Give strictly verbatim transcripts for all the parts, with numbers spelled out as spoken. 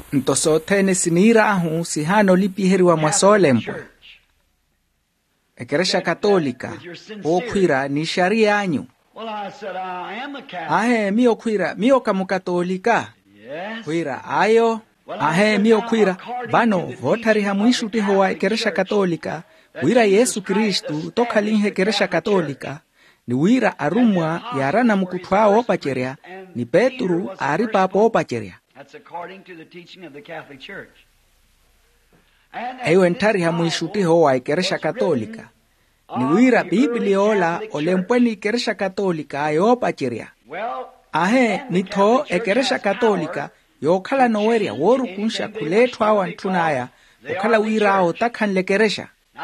Ntosotene sinira ahu sihano lipiheriwa mwasolempo. Ekeresha katolika, okwira ni sharia anyu. Ahe mio kwira, mio kamu katolika. Kwira ayo, ahe mio kwira, bano votari hamuishu tihowa ekeresha katolika. Wira Yesu Kristu toka linhe ekeresha katolika. Ni wira arumwa yarana mukutwa opacheria, ni Petru aripa apo opacheria. That's according to the teaching of the Catholic Church. Eyo entari hamuishuti hoa ikeresha katolika. Ni wira bibliola olempweni ikeresha katolika ayo pachiria. Ahe ni to ikeresha katolika yokala noweria woru kunsha kuletwa awantunaya okala wira o takan lekeresha.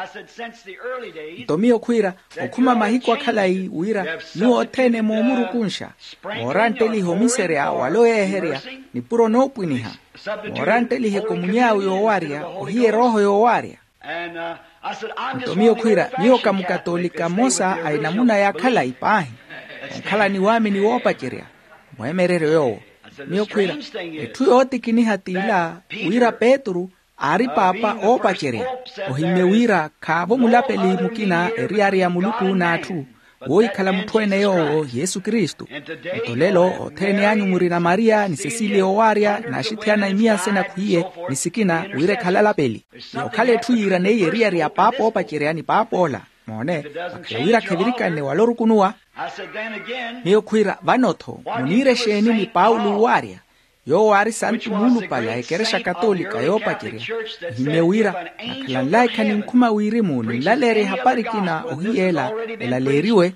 Tomio kwira okuma mahiko akalai wira ni otene momuru kunsha moranteli homiseria waloe heria ni puro no pwiniha moranteli he komunyao yo waria ohie roho yo waria. Tomio kwira niyo kamu katolika mosa ainamuna ya kala ipahi kala ni wami ni wopachiria mwemerere yo niyo kwira etu yote kinihatila wira Petru ari papa opacheria ohime wira kabo mulapeli mukina eriari ya muluku natu woi kala mutwene yo Yesu Kristu tolelo otene anyu murina Maria ni Cecilia owaria na shitiana imia sena kuhiye ni sikina wire kala lapeli yokale tuira ne eriari ya papa opacheria ni papa ola mone wira kevirika ne waloru kunua niyo kwira vanoto munire sheni ni Paulo waria yo wari santu mulu pala ekeresha katolika yo pachiria himewira nakalanlaika ni mkuma wirimu ni lalere haparikina ohiela elaleriwe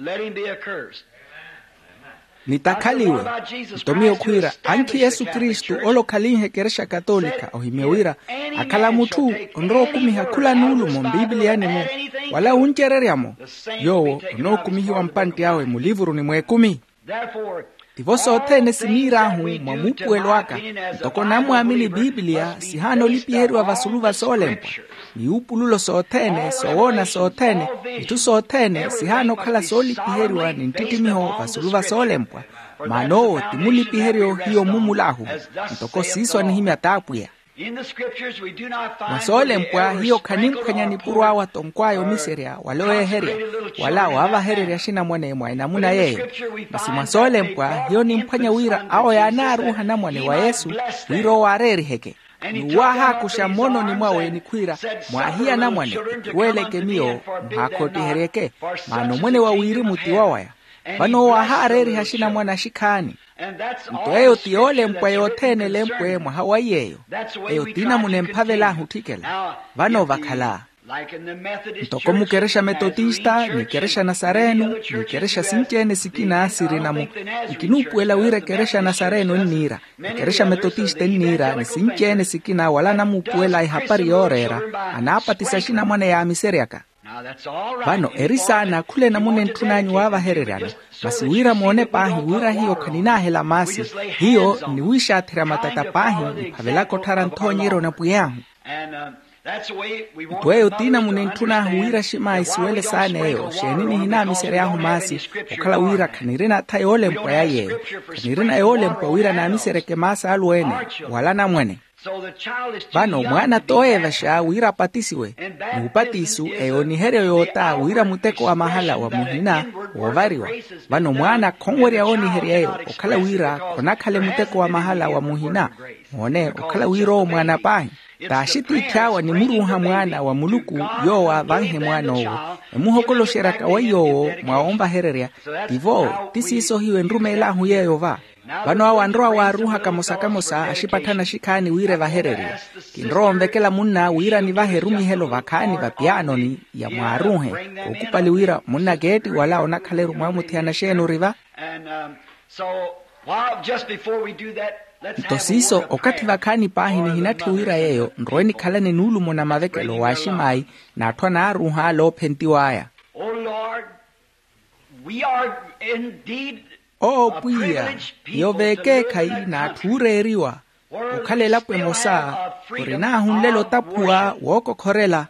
nitakaliwe nitomio kwira anki Yesu Kristu olo kalinhe keresha katolika ohimewira akala mutu onro kumiha kula nulu mo Biblia ni mo wala unchereriamo yo no kumihiwa mpanti yawe mulivuru ni mwekumi. Tivoso otene sinirahu mwamupuelo waka toko na muamini Biblia sihano lipiheru wa vasuluva solempa ni upululo sootene soona sootene itu sootene sihano kala solipiheru wa nintitimiho vasuluva solempa manoo timulipiheru hiyo mumulahu toko siso ni himi atapuya. Masolempwa hiyo kanimkanya ni purwa wa tonkwayo miseria waloe heria wala wava heria shina mwane mwa inamuna yeye. Basi masolempwa hiyo ni mpanya wira ao ya naruha na mwane wa Yesu wiro wareri heke. Nuwaha kushamono ni mwawe ni kwira mwahia na mwane weleke mio mhakoti hereke mano mwene wa wiri muti wawaya. Wano waha reri hashina mwana shikani. Mto eyo tiole mpwa yotene lempwe mwa hawayeyo. Eyo tina munempave la hutikela. Vano vakala. Mtoko mukeresha metodista, nikeresha Nazareno, nikeresha sinchene sikina asirinamu. Ikinupuela wire keresha Nazareno nira. Nikeresha metodista nira, ni sinchene sikina wala namupuela ihapari yorera. Anapatisa shina mwane ya miseriaka. Vano erisana kule na mune ntunanyu wava hererano. Masi wira mwone pahi wira hiyo kanina hela masi. Hiyo ni wisha atira matata pahi pavela kotara ntonyero na puyahu. Tuwe utina mune ntuna wira shima isuele sana eyo. Shenini hina misere yahu masi. Ukala wira kanirina tayo ole mpa ya yeyo. Kanirina eole mpa wira na misere ke masa aluene. Wala na mwene. Vano mwana toe vasha wira patisiwe. Mupatisu eo ni here yota wira muteko wa mahala wa muhina wavariwa. Vano mwana kongwere ya oni here eo. Okala wira konakale muteko wa mahala wa muhina. Mwone okala wiro mwana pahi. Tashiti ikawa ni muruha mwana wa muluku yo wa vange mwana owo. Emuhokolo sheraka wa yo mwaomba hererea. Tivo tisiso hiwe nrume ilahu yeyo va. Vano awa nroa wa ruha kamosa kamosa ashipatana shikani wire vahereria. Kinroa mvekela muna wira ni vaherumi helo vakani va piano ni ya maaruhe. Ukupali wira muna geti wala onakaleru mwamutiana shenu riva. Tosiso okati vakani pahi ni hinati wira yeyo nroeni kalani nulu muna mavekelo washimai na atwa na aruha lo pentiwaya. Oh Lord, we are indeed o puya yoveke kai na tureriwa ukalela pwe mosa kurina hunlelo tapua woko korela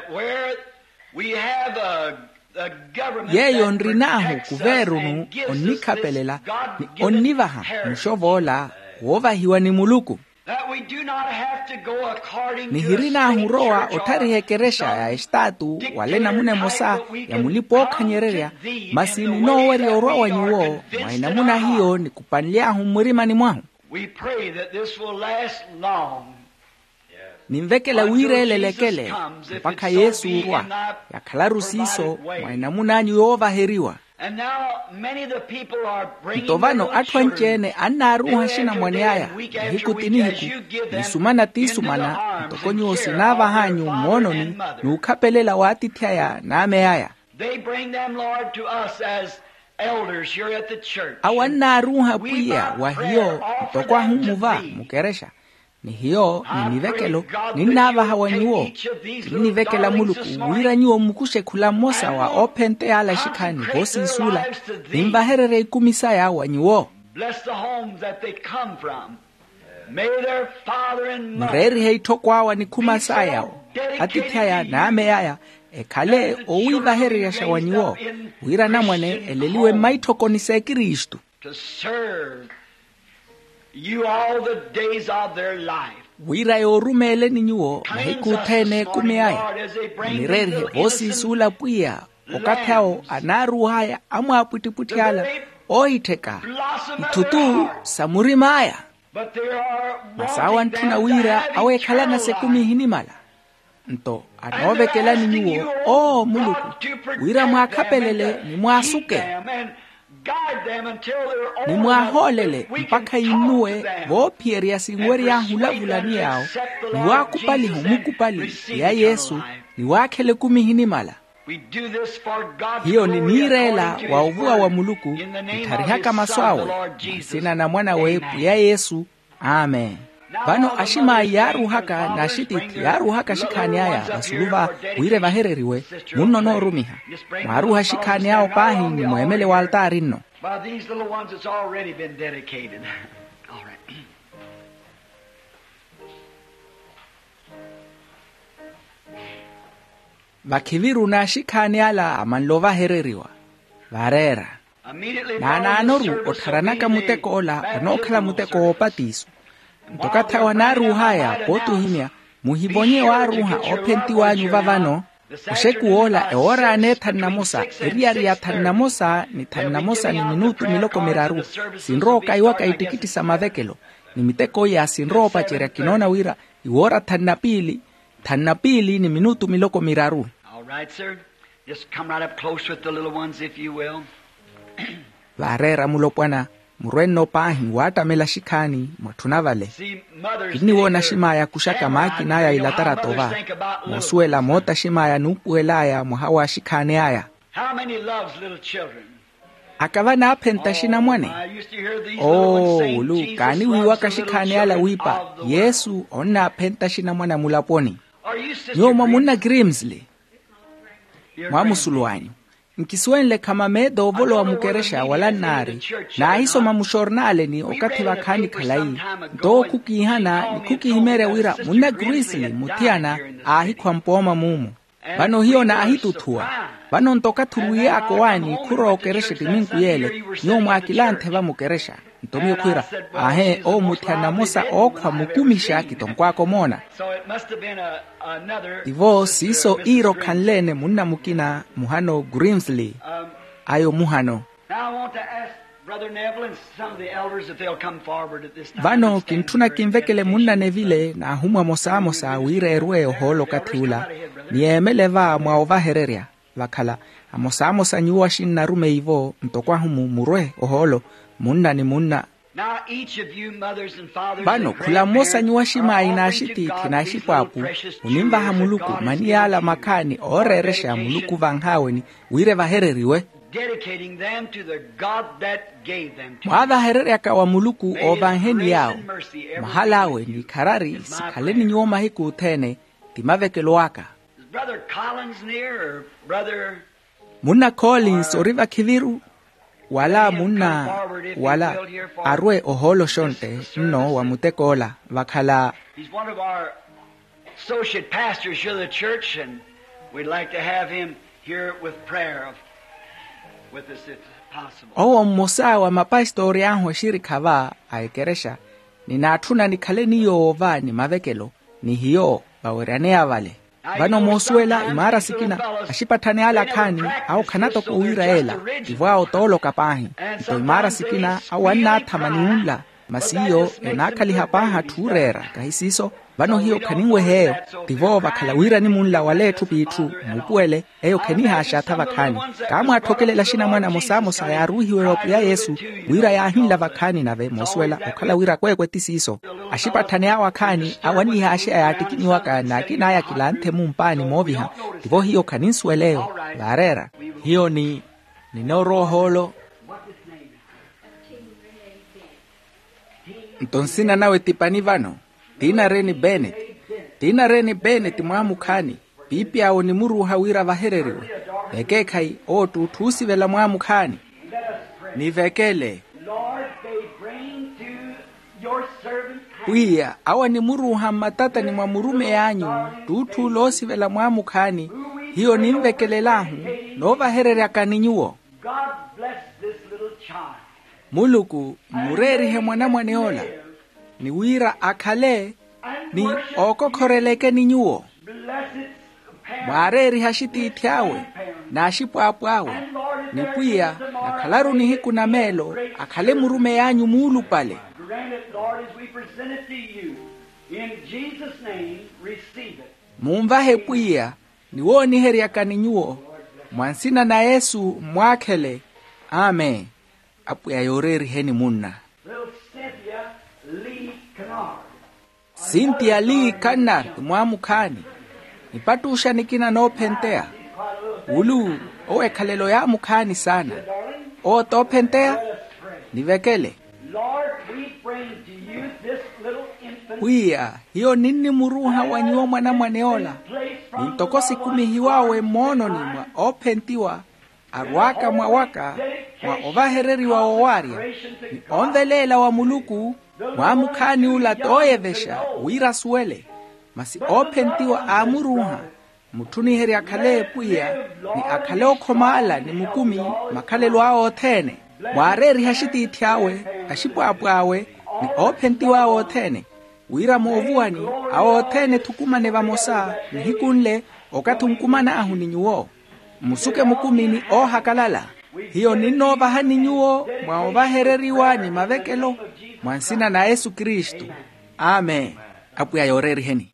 yeyo nrinahu kuverunu onikapelela ni onivaha mshovola wovahiwa ni muluku ni hirina huroa otarihekeresha ya estatu wale namune mosa ya mulipo kanyereria masini no wari oroa wanyuo mwainamuna hiyo ni kupanlia humurima ni mwahu. Nimvekela wire lelekele mpaka Yesu urwa ya kalarusiso mwainamuna nyuova heriwa. Itovano atwa nchene anaruha shina mwaniaya hikutinihiku nisumana tisumana mtokonyu osinava hanyu mononi nukapelela watitiaya na ameaya awanaruha pia wahiyo mtokwa humuva mukeresha ni hiyo ninivekelo ninava hawanyuo ninivekela muluku wira nyuo mukushe kula mosa wa opente ala shikani hosi isula nimbaherere ikumisa ya wanyuo mreri heitokwa wa nikumasa yao hatitaya na ameaya ekale owivahere ya shawanyuo wira namwane eleliwe maitoko nise Kristu you all the days of their life. Wira yorumele ninyuo na hikutene kumeaya nirere hosi sula pia okatao anaruhaya amwa aputiputiala oiteka itutu samurimaya masawa ntuna wira awekala na sekumi hinimala nto anovekela ninyuo o muluku wira mwakapelele ni mwasuke ni mwaholele mpaka inue vopieri ya singweri ya hulavulani yao ni wakupali humukupali ya Yesu ni wakele kumihinimala. Hiyo ni nirela wa uvua wa muluku itarihaka maswawe sina na mwana wepu ya Yesu. Amen. Bano ashima yaru haka na shititi yaru haka shikani aya basuluva wire vahereriwe muno no rumiha maruha shikani yao pahi ni muemele wa altari no. By these little ones it's already been dedicated. All right. Bakiviru na shikani ala amanlova hereriwa varera na nanoru otaranaka muteko ola onokala muteko opatisu ntokata wanaru haya potu himya muhibonye waruha openti wanyu vavano ushekuola eora ane tannamosa eriari ya tannamosa ni tannamosa ni minutu miloko miraru sinro kaiwaka itikiti samavekelo ni miteko ya sinro pachera kinona wira iwora tannapili tannapili ni minutu miloko miraru. All right, sir. Just come right up close with the little ones if you will. Varera mulopwana murweno pahi wata mela shikani mwatunavale kini wona shimaya kushaka maki naya ilatara tova mosuela mota shimaya nupuelaya muhawa shikani aya. How many loves little children? Akavana apenta shina mwane oh ulu kani wiwaka shikani ala wipa Yesu onna apenta shina mwana mulaponi nyoma muna Grimsley mwamusuluwanyu nkiswenle kama medo volo wa mukeresha wala nari na hiso mamushornale ni okati wakani kalai do kukihana ni kukihimere wira muna Grizzly mutiana ahi kwa mpoma mumu bano hiyo na ahi tutua bano ntoka tuluye ako wani kuro okereshe timinku yele nyoma akilante wa mukeresha ntomio kwira ahe o mutiana mosa o kwa mukumisha kitonkwa komona ivo siso iro kanlene muna mukina muhano Grimsley ayo muhano vano kintuna kimvekele muna nevile na humwa mosa mosa wire erwe oholo katiula niemele va mwaova hereria vakala amosa mosa nyuwa shinna rume ivo mtokwa humu murwe oholo muna ni muna. Now each of you mothers and fathers bano kula mosa nyuwashima inashiti tinashipapu unimba hamuluku maniala makani oreresha muluku vanghawe ni wire vahereriwe dedicating them to the God that gave them to mwadha herere akawa muluku ovanheni yao mahalawe ni karari sikaleni nyoma hiku tene timavekelo waka. Brother Collins near or brother Muna Collins oriva kiviru wala muna wala arwe oholo shonte no wa mutekola vakala. He's one of our associate pastors here at the church and we'd like to have him here with prayer of, with us if possible. Owo mosa wa mapastori anho shirika va aikeresha ninatuna nikhale niyova ni mavekelo ni hiyo bawerane avale vano mosuela imara sikina ashipathane ala khani au khanato kuira ela ivao tolo kapahi to imara sikina au anatha maniunla masiyo enakhali hapaha thurera kahisiso vano hiyo khaningwe heyo tivo vakhalawira ni munla walethu pithu mupuele eyo kheniha ashatha vakhani kamwe athokelela shina mwana mosamo sayaruhiwe wapuya Yesu wira yahinla vakhani nave mosuela okhalawira kwekwe tisiso ashipathane awa khani awaniha ashe ayatikiniwa kana kinaya kilanthe mumpani moviha tivo hiyo khaninsueleyo varera hiyo ni ninoroholo ntonsina nawe tipani vano tina reni Bennett tina reni Bennett mwamukhani pipi awo ni muruha wira vahereriwe vekekhai o tuthusi vela mwamukhani nivekele wiya awa ni muruha matata ni mwamurume yanyu tuthu losi vela mwamukhani hiyo nimvekelelahu no vahererya kaninyuwo muluku murerihe mwana mwaneola ni wira akhale ni okokhoreleke ninyuwo mwareri hashiti ithyawe na ashipwapwawe ni pwiya nakhalaru ni hiku na melo akhale murume yanyu mulu pale mumvahe pwiya ni woni herya kaninyuwo mwansina na Yesu mwakhele amen apuya yoreri heni munna Cynthia Lee Kennard mwamukhani nipatusha nikina no pentea ulu owe khalelo ya mukhani sana o to pentea nivekele wiya hiyo nini muruha wanyo mwana mwaneola nintokosi kumihiwawe mono ni mwa opentiwa arwaka mwawaka mwa ovahereri wa owaria ni onvelela wa muluku mwamukhani ula toyevesha wira suele masi opentiwa amuruha muthuni heri akhale pwiya ni akhale okhomala ni mukumi makhalelo ao thene mwareri hashiti ithyawe ashipwapwawe ni opentiwa ao thene wira movuani ao thene thukumane vamosa ni hikunle okathunkumana ahu ninyuwo musuke mukumini ohakalala hiyo nino vahaninyuwo mwaovahereriwa ni mavekelo mwansina na Yesu Kristu amen apuya yoreri heni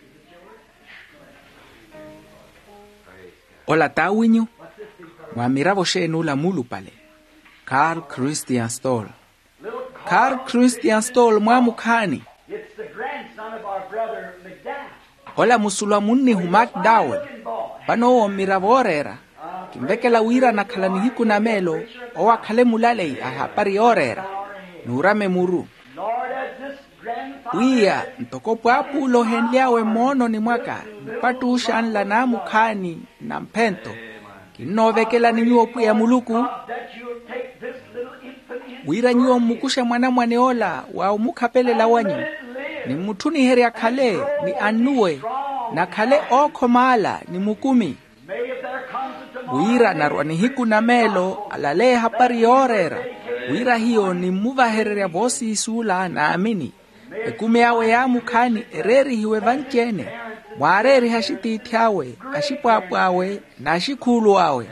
ola tawinyu mwamiravo shenu la mulu pale Carl Christian Stoll Carl Christian Stoll mwamukhani ola musulwa munni hu McDowell pano omiravo orera kimvekela wira na khalani hiku na melo owa khale mulalei ahapari orera nurame muru wiya ntokopwa apulo henliawe mono ni mwaka patusha nla na mukhani na mpento kinovekela ni nyuo puya muluku wira nyuo mukusha mwana mwaneola wa umukhapelela wanyu ni muthuni heri akhale ni anuwe na khale okhomala ni mukumi wira narwani hiku na melo alale hapari orera wira hiyo ni muvahererya vosi isula na amini ekume yawe ya mukhani ereri hiwe vanchene mwareri hashiti ithyawe ashipwapwawe na ashikhulu awe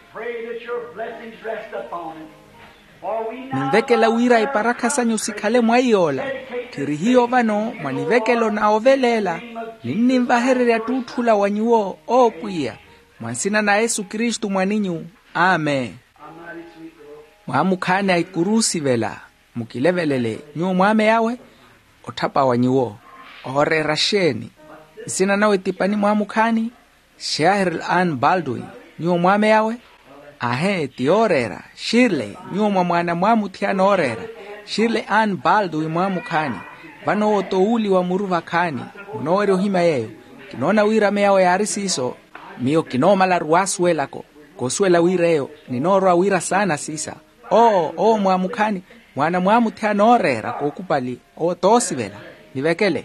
nimvekela wira iparakhasanyu sikhale mwaiola kiri hiyo vano mwanivekelo na ovelela nini mvahererya tuthula wanyuwo opwiya mwansina na Yesu Kristu mwaninyu amen mwamukhani aikurusi vela mukilevelele nyuo mwame yawe othapa wanyuwo orera sheni isina nawe tipani mwamukhani Cheryl Ann Baldwin nyuo mwame yawe ahe tiorera Shirley nyuo mwana mwamuthiana orera Shirley Ann Baldwin mwamukhani vano otouli wa muruva khani munoweri ohima yeyo kinona wirame yawe yarisiso miyo kinomala ruasuelako kosuela wireyo ninorwa wira sana sisa o o mwamukhani mwana mwamuthiana orera kokupali o tosivela nivekele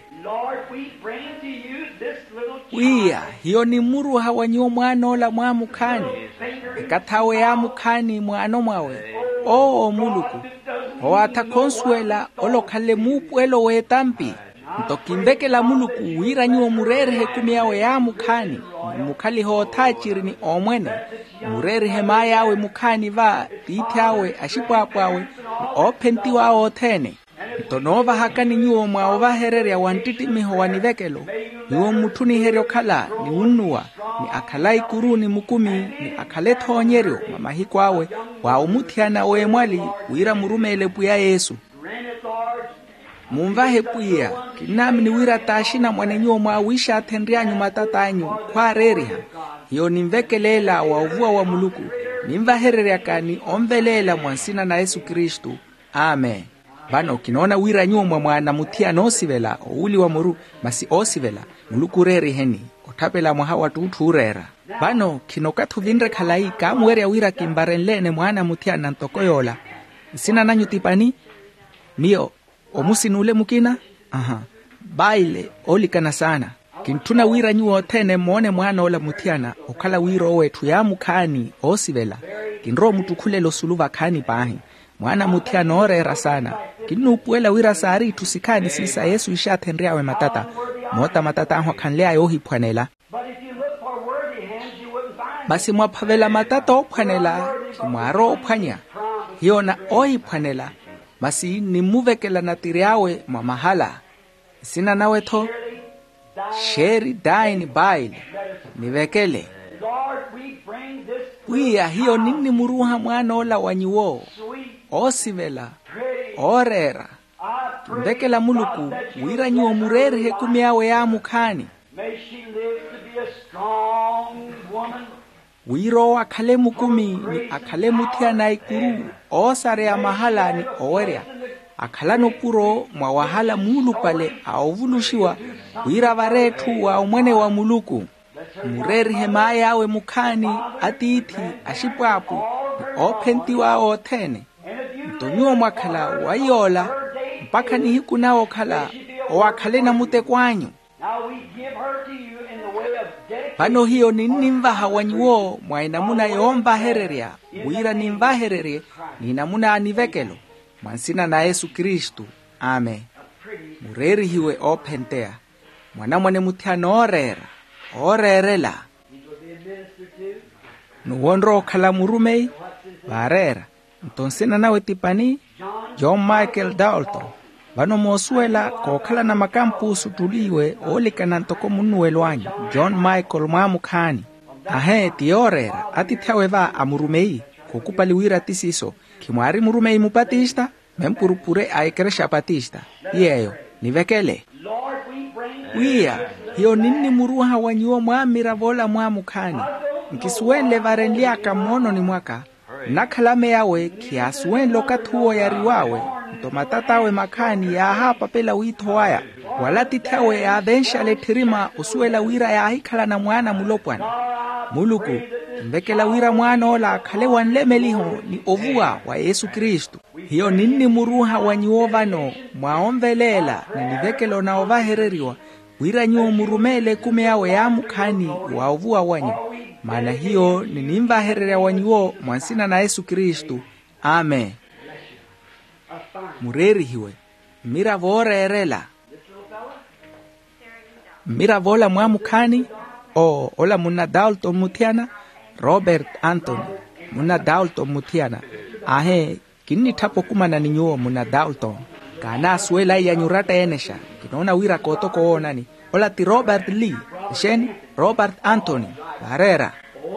wiya hiyo ni muruha wanyo mwanola mwamukhani ikathawe ya mukhani mwano mwawe o muluku oata consuela olokhale mupuelo wetampi ntokimbekela muluku wira nyuo murerihe kumiawe ya mukhani mukhali ho thachiri ni omwene murerihe mayawe mukhani va tiithawe ashipwapwawe ophentiwa othene ntonova hakani nyuo mwao vahererya wantitimiho wanivekelo niwo muthu niheryo khala ni unnuwa ni akhala ikuru ni mukumi ni akhale thonyeryo mamahiko awe wa umuthiana oemwali wira murumele puya Yesu mumvahe puya kinami ni wira tashina mwane nyuo mwa wisha athendryanyu matatanyu kwa reriha hiyo nimvekelela wa uvua wa muluku nimvahererya kani omvelela mwansina na Yesu Kristu. Amen. Bano kinona wira nyuo mwa mwana muthiana osivela ouli wa muru masi osivela muluku reri heni othapela mwaha watu uthurera bano kinokathu vinre khalai kamwerya wira kimbarenlene mwana muthiana ntokoyola sina nanyu tipani mio omusinule mukina aha baile olikana sana kintuna wira nyuo thene mone mwana ola muthiana okhala wiro wethu ya mukhani osivela kinro mutukhulelo suluva khani pahi mwana muthiana orera sana kinupuela wira sari tusikani sisa Yesu ishathendryawe matata mota matata ho khanlea yo hiphwanela basi mwaphavela matata ophwanela kimwaro ophwanya hiona ohiphwanela basi nimuvekela natiriawe mamahala sina nawetho sheri daini baile nivekele wiya hiyo nini muruha mwana ola wanyuo osivela orera mbekela muluku wira nyuo murerihe kumiawe ya mukhani wiro akhale mukumi ni akhale muthiana ikuru osare ya mahala ni owerya akhala nopuro mwa wahala mulu pale aovulushiwa wira varethu wa umwene wa muluku murerihe mayawe mukhani atiithi ashipwapu ophentiwa othene ntonyuo mwakhala wayola mpaka ni hiku nao khala owakhale na mutekwanyu pano hiyo ni nimvaha wanyuo mwainamuna yomba hererya wira nimva hererye ni namuna anivekelo mwansina na Yesu Kristu. Amen. Mureri hiwe ophentea mwana mwane muthiana orera orerela nuwondro okhala murumei varera ntonsina nawe tipani John Michael Dalton bano mosuela kokhala na makampusu tuliwe olikana ntoko munuelo wanyu John Michael mwamukhani ahe tiorera atithawe va amurumei kokupali wira tisiso kimwari murumei mupatista mempurupure aikeresha patista yeyo nivekele wiya hiyo nini muruha wanyuo mwamira vola mwamukhani nkisuwenle varenliaka mono ni mwaka nakhalame yawe kiasuwenlo kathuo yariwawe ntomatatawe makhani ya hapa pela witho waya walatithawe ya venshale thirima usuela wira ya hikhala na mwana mulopwana muluku mbekela wira mwana ola akhale wanlemeliho ni ovua wa Yesu Kristu hiyo nini muruha wanyuo vano mwaomvelela na nivekelo na ovahereriwa wira nyuo murumele kume yawe ya mukhani wa ovua wanyu maana hiyo ni nimvaherera wanyuo mwansina na Yesu Kristu. Amen. Mureri hiwe mira vorerela mira vola mwamukhani o ola muna Dalton muthiana Robert Anthony muna Dalton muthiana ahe kinni thapo kumana ni nyuo muna Dalton kana suela ya nyurata enesha kinona wira koto koonani ola ti Robert Lee sheni Robert Anthony barera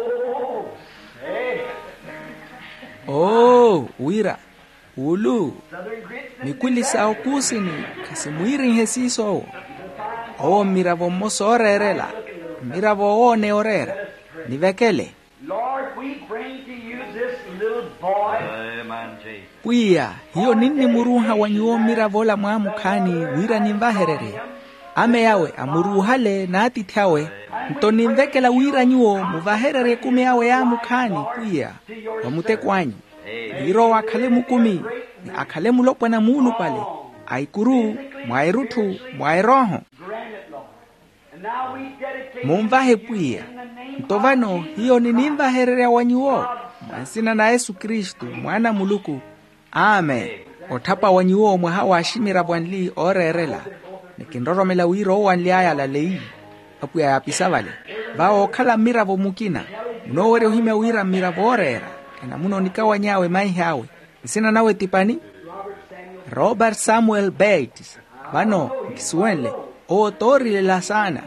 oh wira ulu nikwili sao kusini kasimwiri hesiso o miravo mosorerela miravo one orera nivekele Lord, we bring to you this little boy. Amen, Jesus. Puya, hiyo nini muruha wanyuo miravola mwamukhani wira nimvaherere. Ame yawe amuruhale na atithawe. Ntonimvekela wira nyuo muvaherere kume yawe ya mukhani puya. Wamutekwanyu. Wiro wakhale mukumi. Akhale mulopwa na mulu pale. Aikuru, mwairutu, mwairoho. Mumvahe puya. Ntovano hiyo ni nimvaherere wanyuo. Mwansina na Yesu Kristu, mwana muluku. Amen. otapa wanyuo mwa hawa ashimira bwanli orerela nikindoromela wiro wanli ayala lei apuya yapisa vale vao kala miravo mukina munowere uhime wira miravo orera ena muno nikawa nyawe mai hawe isina nawe tipani Robert Samuel Bates vano kisuenle otori la sana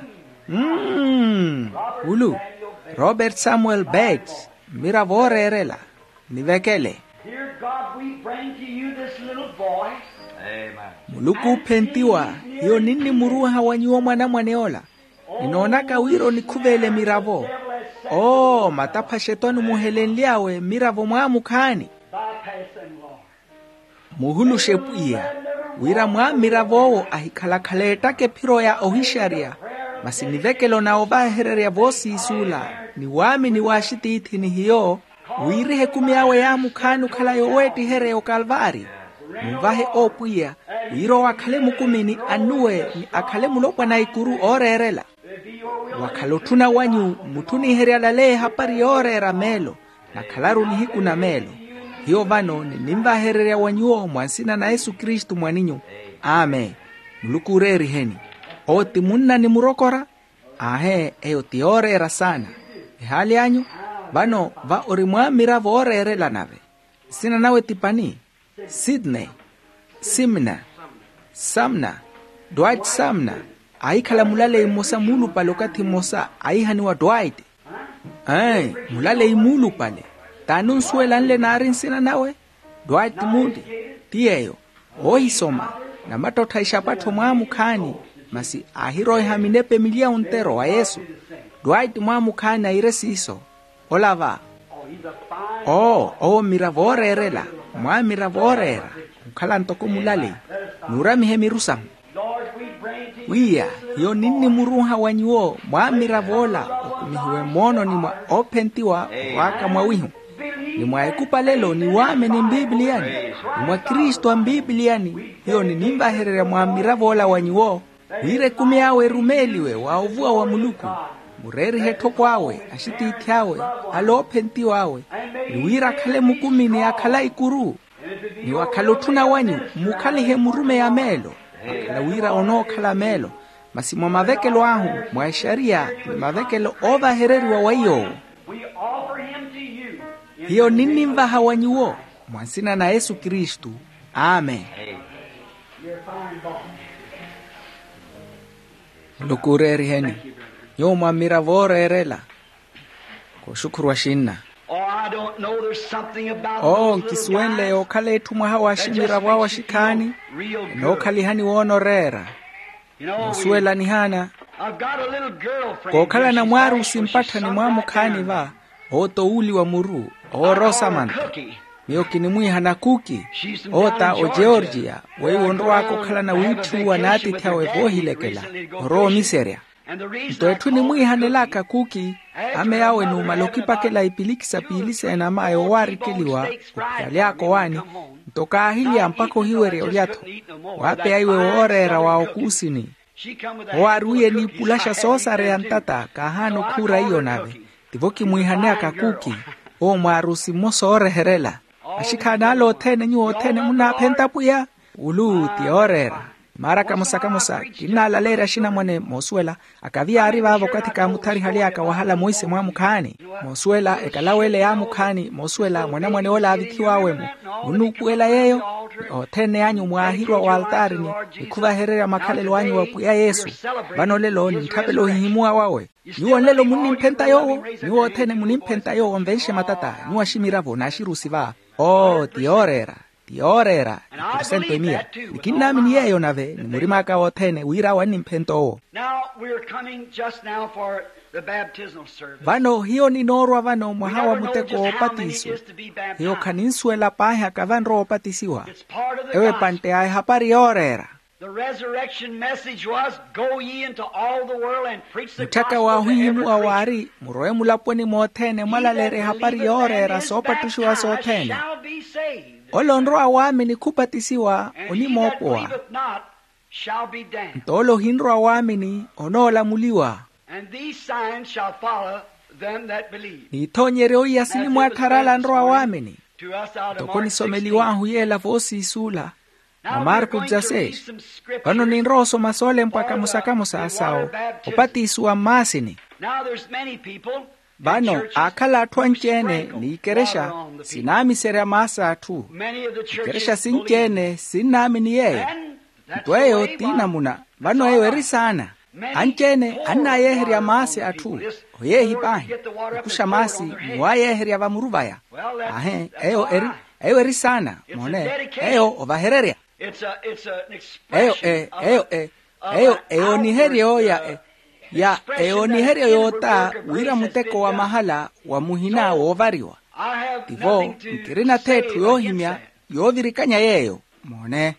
mm ulu Robert Samuel Bates miravo orerela nivekele. Dear God, we bring to you this little boy. Amen. Muluku pentiwa hiyo nini muruha wanyuo mwana mwaneola inonaka wiro nikuvele miravo oh matapa shetani muhelenliawe miravo mwamukani Bypassing, Lord. muhulu shepuia wira mwa miravowo ahikhalakhaletake phiro ya ohisharia masinivekelo na ovahereria vosi isula ni wami ni washitithini hiyo wirihe kumiawe ya mukhanu khalayo weti hereo kalvari muvahe opuia wiro wakhale mukumini anuwe ni akhale mulopwa na ikuru orerela wakhalotuna wanyu mutuni heriala le hapari orera melo na khalaru lihiku na melo hiyo vano ni nimvahereria wanyuo mwansina na Yesu Kristu mwaninyu amen mulukureri heni oti munna ni murokora ahe eyo tiorera sana ehali anyu vano va orimwa miravo orerela nave sina nawe tipani Sydney Simna Samna Dwight Samna aikhala mulale imosa mulu palokati mosa aihani wa Dwight ay mulale imulu pale tanun suelanle narin sina nawe Dwight mundi tiyeyo ohisoma na matota ishapato mwamukhani masi ahiroi haminepe milia untero wa Yesu Dwight mwamukhani airesiso olava oh oh miravorerela mwa miravorera mkhala ntoko mulale nuramihe mirusam wia hiyo nini muruha wanyuo mwa miravola okumihiwe mono ni mwa opentiwa waka mwawihu ni mwa ekupa lelo ni wame ni mbibliani ni mwa Kristo wa mbibliani hiyo ni nimba herere mwa miravola wanyuo wire kumiawe rumeliwe waovua wa muluku mureri heto kwawe ashiti itiawe alopenti wawe niwira kale mukumini akala ikuru ni wakalotuna wanyu mukali he murume ya melo akala wira ono kala melo masimo mavekelo ahu mwa sharia ni mavekelo ova hereri wa wayo hiyo nini mvaha wanyuo mwansina na Yesu Kristu amen lukureri heni Yoma miravorerela kushukuru washinna Oh, I don't know, there's something about oh those little kiswenle guys okale tumwa hawa that just shimira makes wa you washikani feel real good. no kalihani wonorera You know, we, swela ni hana I've got a little girlfriend. kokala here. na She's mwaru special. usimpata She's ni sunk mwamu right kani down. va oto uli wa muru I o call her rosamanta Cookie. miyoki ni mwi hana kuki She's from ota down o in Georgia wei Where I wonro go wako down kala na and have a witu wa vacation nati with her tawe daddy vohilekela recently to go ro fishing. miseria And the reason I Toetu ni call mwi her hanelaka Cookie, kuki after ame her yawe mother nu maloki having pakela about ipilikisa two or pilise three na mayo full wari T-bone keliwa steaks fried ukali yako for me when wani we come home. ntoka ahili ya mpako hiwere oliato wape aiwe orera wa okusini She come with a owaruye handful ni of cookies. pulasha I sosa had re them too. antata kahano So I kura called iyo her nave Cookie. tivoki muihane ka kuki o mwarusi moso oreherela ashikanalo tene nyu otene munapenta puya ulu ti orera mara kamusa kamusa kinala lera shina mwane mosuela akavia ari vavo katika mutari hali aka wahala moise mwa mukani mosuela ekalawele ya mukani mosuela mwana mwane ola avithiwa wemo unukuela yeyo otene yanyu mwahirwa wa altari ni ikuva herera makalelo wanyu wapuya Yesu vano lelo ni mtapelo hihimua wawe niwo lelo munimpenta yowo niwo otene munimpenta yowo mvenshe matata niwa shimiravo na shirusiva oh tiorera tiorera ikusento emia ikinami ni yeyo nave ni murimaka otene wira wani mpento Now we're coming just now for the baptismal service. vano hiyo ni norwa vano mwahawa We never know muteko just how many opatiso is to be baptized. hiyo kaninsuela pahe akavanro opatisiwa It's part of the ewe gospel. pante ai hapari orera The resurrection message was, go ye into all the world and preach the mutaka gospel wa to every huhimu creature. awari muroe mulaponi motene mwalalere hapari orera sopatushiwa sotene shall be saved. olonro awami ni kupatisiwa And he that onimopoa believeth not shall be damned. ntolo hinro awami ni onolamuliwa And these signs shall follow them that believe. itonyere oyasini mwatharala nro awami ni tokoni someli wahu yela vosi isula na Marko dzaseis pano ni nroso masole mpaka musakamusa asao opati isuwa masini bano akala atwa nchene ni ikeresha sinami sere masa atu ikeresha sinchene sinami ni yeye mtweyo tina muna bano ewe risana anchene anna yeheria masi atu oyehi bahi kusha masi mwa yeheria wa murubaya ahe eyo eri eyo eri sana mone eyo ovahereria eyo e eyo e eyo eyo ni herio ya ya eyo ni herio yota wira muteko wa mahala wa muhina wovariwa tivo nkirina tetu yohimya yovirikanya yeyo mone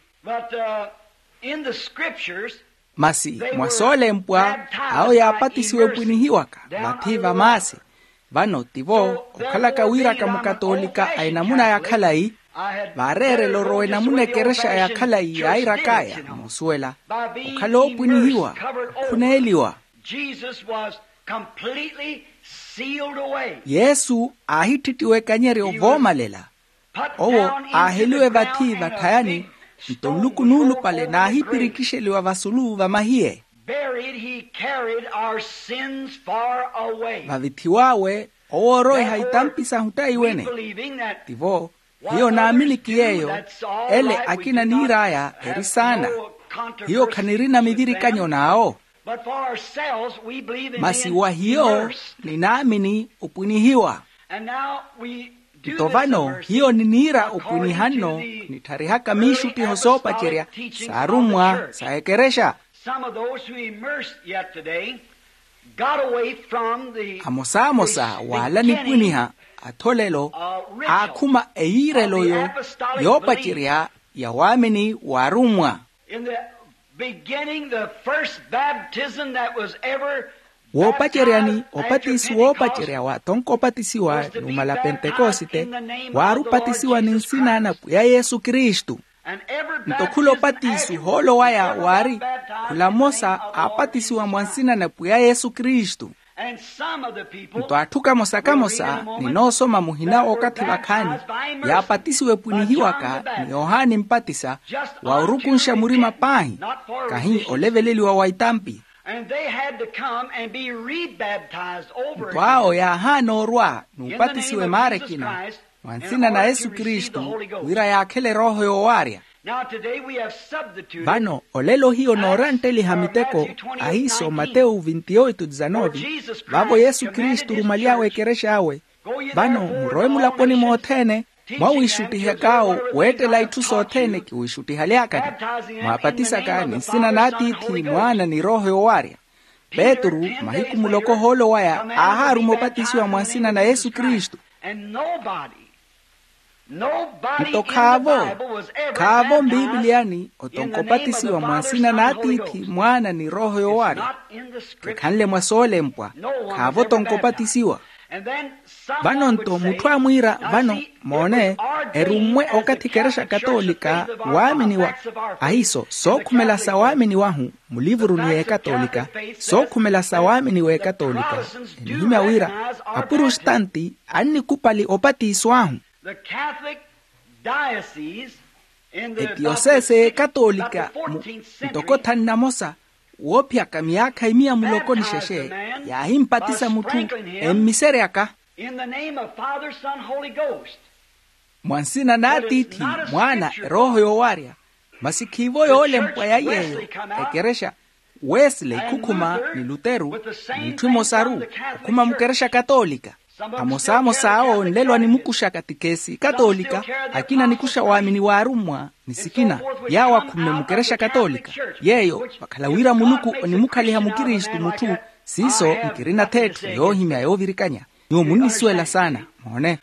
masi mwasole mpwa ao yapatisiwe pwinihiwaka vativa masi vano tivo okhalaka wiraka mukatolika ainamuna yakhalai varere loro enamune keresha yakhalai airakaya musuela okhala opwinihiwa khuneliwa Yesu ahititiwe kanyeri ovomalela owo aheliwe vativa thayani mtolukunulu pale na hipirikisheliwa vasulu va mahie vavithiwawe oworoi haitampisa hutaiwene tivo hiyo naamini kiyeyo ele akina niraya erisana hiyo kanirina midhirikanyo nao masiwa hiyo ninaamini upwinihiwa Tovano hiyo ni nira upwinihano ni tarihaka mishuti hosopa cheria sarumwa saekeresha amosa amosa wala ni pwiniha atolelo akuma eirelo yo yopa cheria ya wamini warumwa wopacheriani opatisi wopacheriya wa tonkopatisiwa numala pentekosite warupatisiwa ninsinana ya Yesu Kristu ntokhulo patisu holo waya wari kulamosa apatisiwa mwansinana ya Yesu Kristu nto athuka mosakamosa ninosoma muhina okati vakhani yapatisiwe pwinihiwaka ni Yohani mpatisa wa urukunsha murima pahi kahi oleveleliwa waitampi And they had to come and be rebaptized over again. Wao ya hano rwa nupatisiwe mare kina wansina na Yesu Kristu wira ya kele roho yowaria. Now today we have substituted Bano olelo hiyo norante li hamiteko ahiso Mateo veintiocho diecinueve babo Yesu Kristu rumalia wekeresha awe bano muroe mulaponi mootene mwawishuti hekao wete laitu sotene ki wishuti haliakani mwapatisa kani sina natiti mwana ni roho yowaria Petru mahiku muloko holo waya aharu mopatisi wa mwansina na Yesu Kristu Ito kavo kavo mbibiliani otonkopatisi wa mwansina natiti mwana ni roho yowaria kekanle mwasole mpwa kavo tonkopatisiwa Bano nto mutwa mwira bano mone erumwe okatikeresha katolika wamini wa ahiso so kumela sawamini wahu mulivuru ni katolika so kumela sawamini we katolika nime wira apurustanti anni kupali opati iswahu etiosese katolika mtokota namosa wopya kamiaka imia mulokoni sheshe ya himpatisa mutu emmisereaka in the name of Father, Son, Holy Ghost. Mwansina natiti mwana roho yowaria masikivo yole mpwa ya yeyo ekeresha Wesley kukuma ni Luteru ni twimo saru kuma mkeresha katolika amosamo sao nlelwa ni mukusha katikesi katolika akina nikusha waamini warumwa nisikina yawa kume mkeresha katolika yeyo wakalawira muluku ni mukaliha mukiristu mutu siso mkirina tetu yohimya yovirikanya niwo muniswela sana mone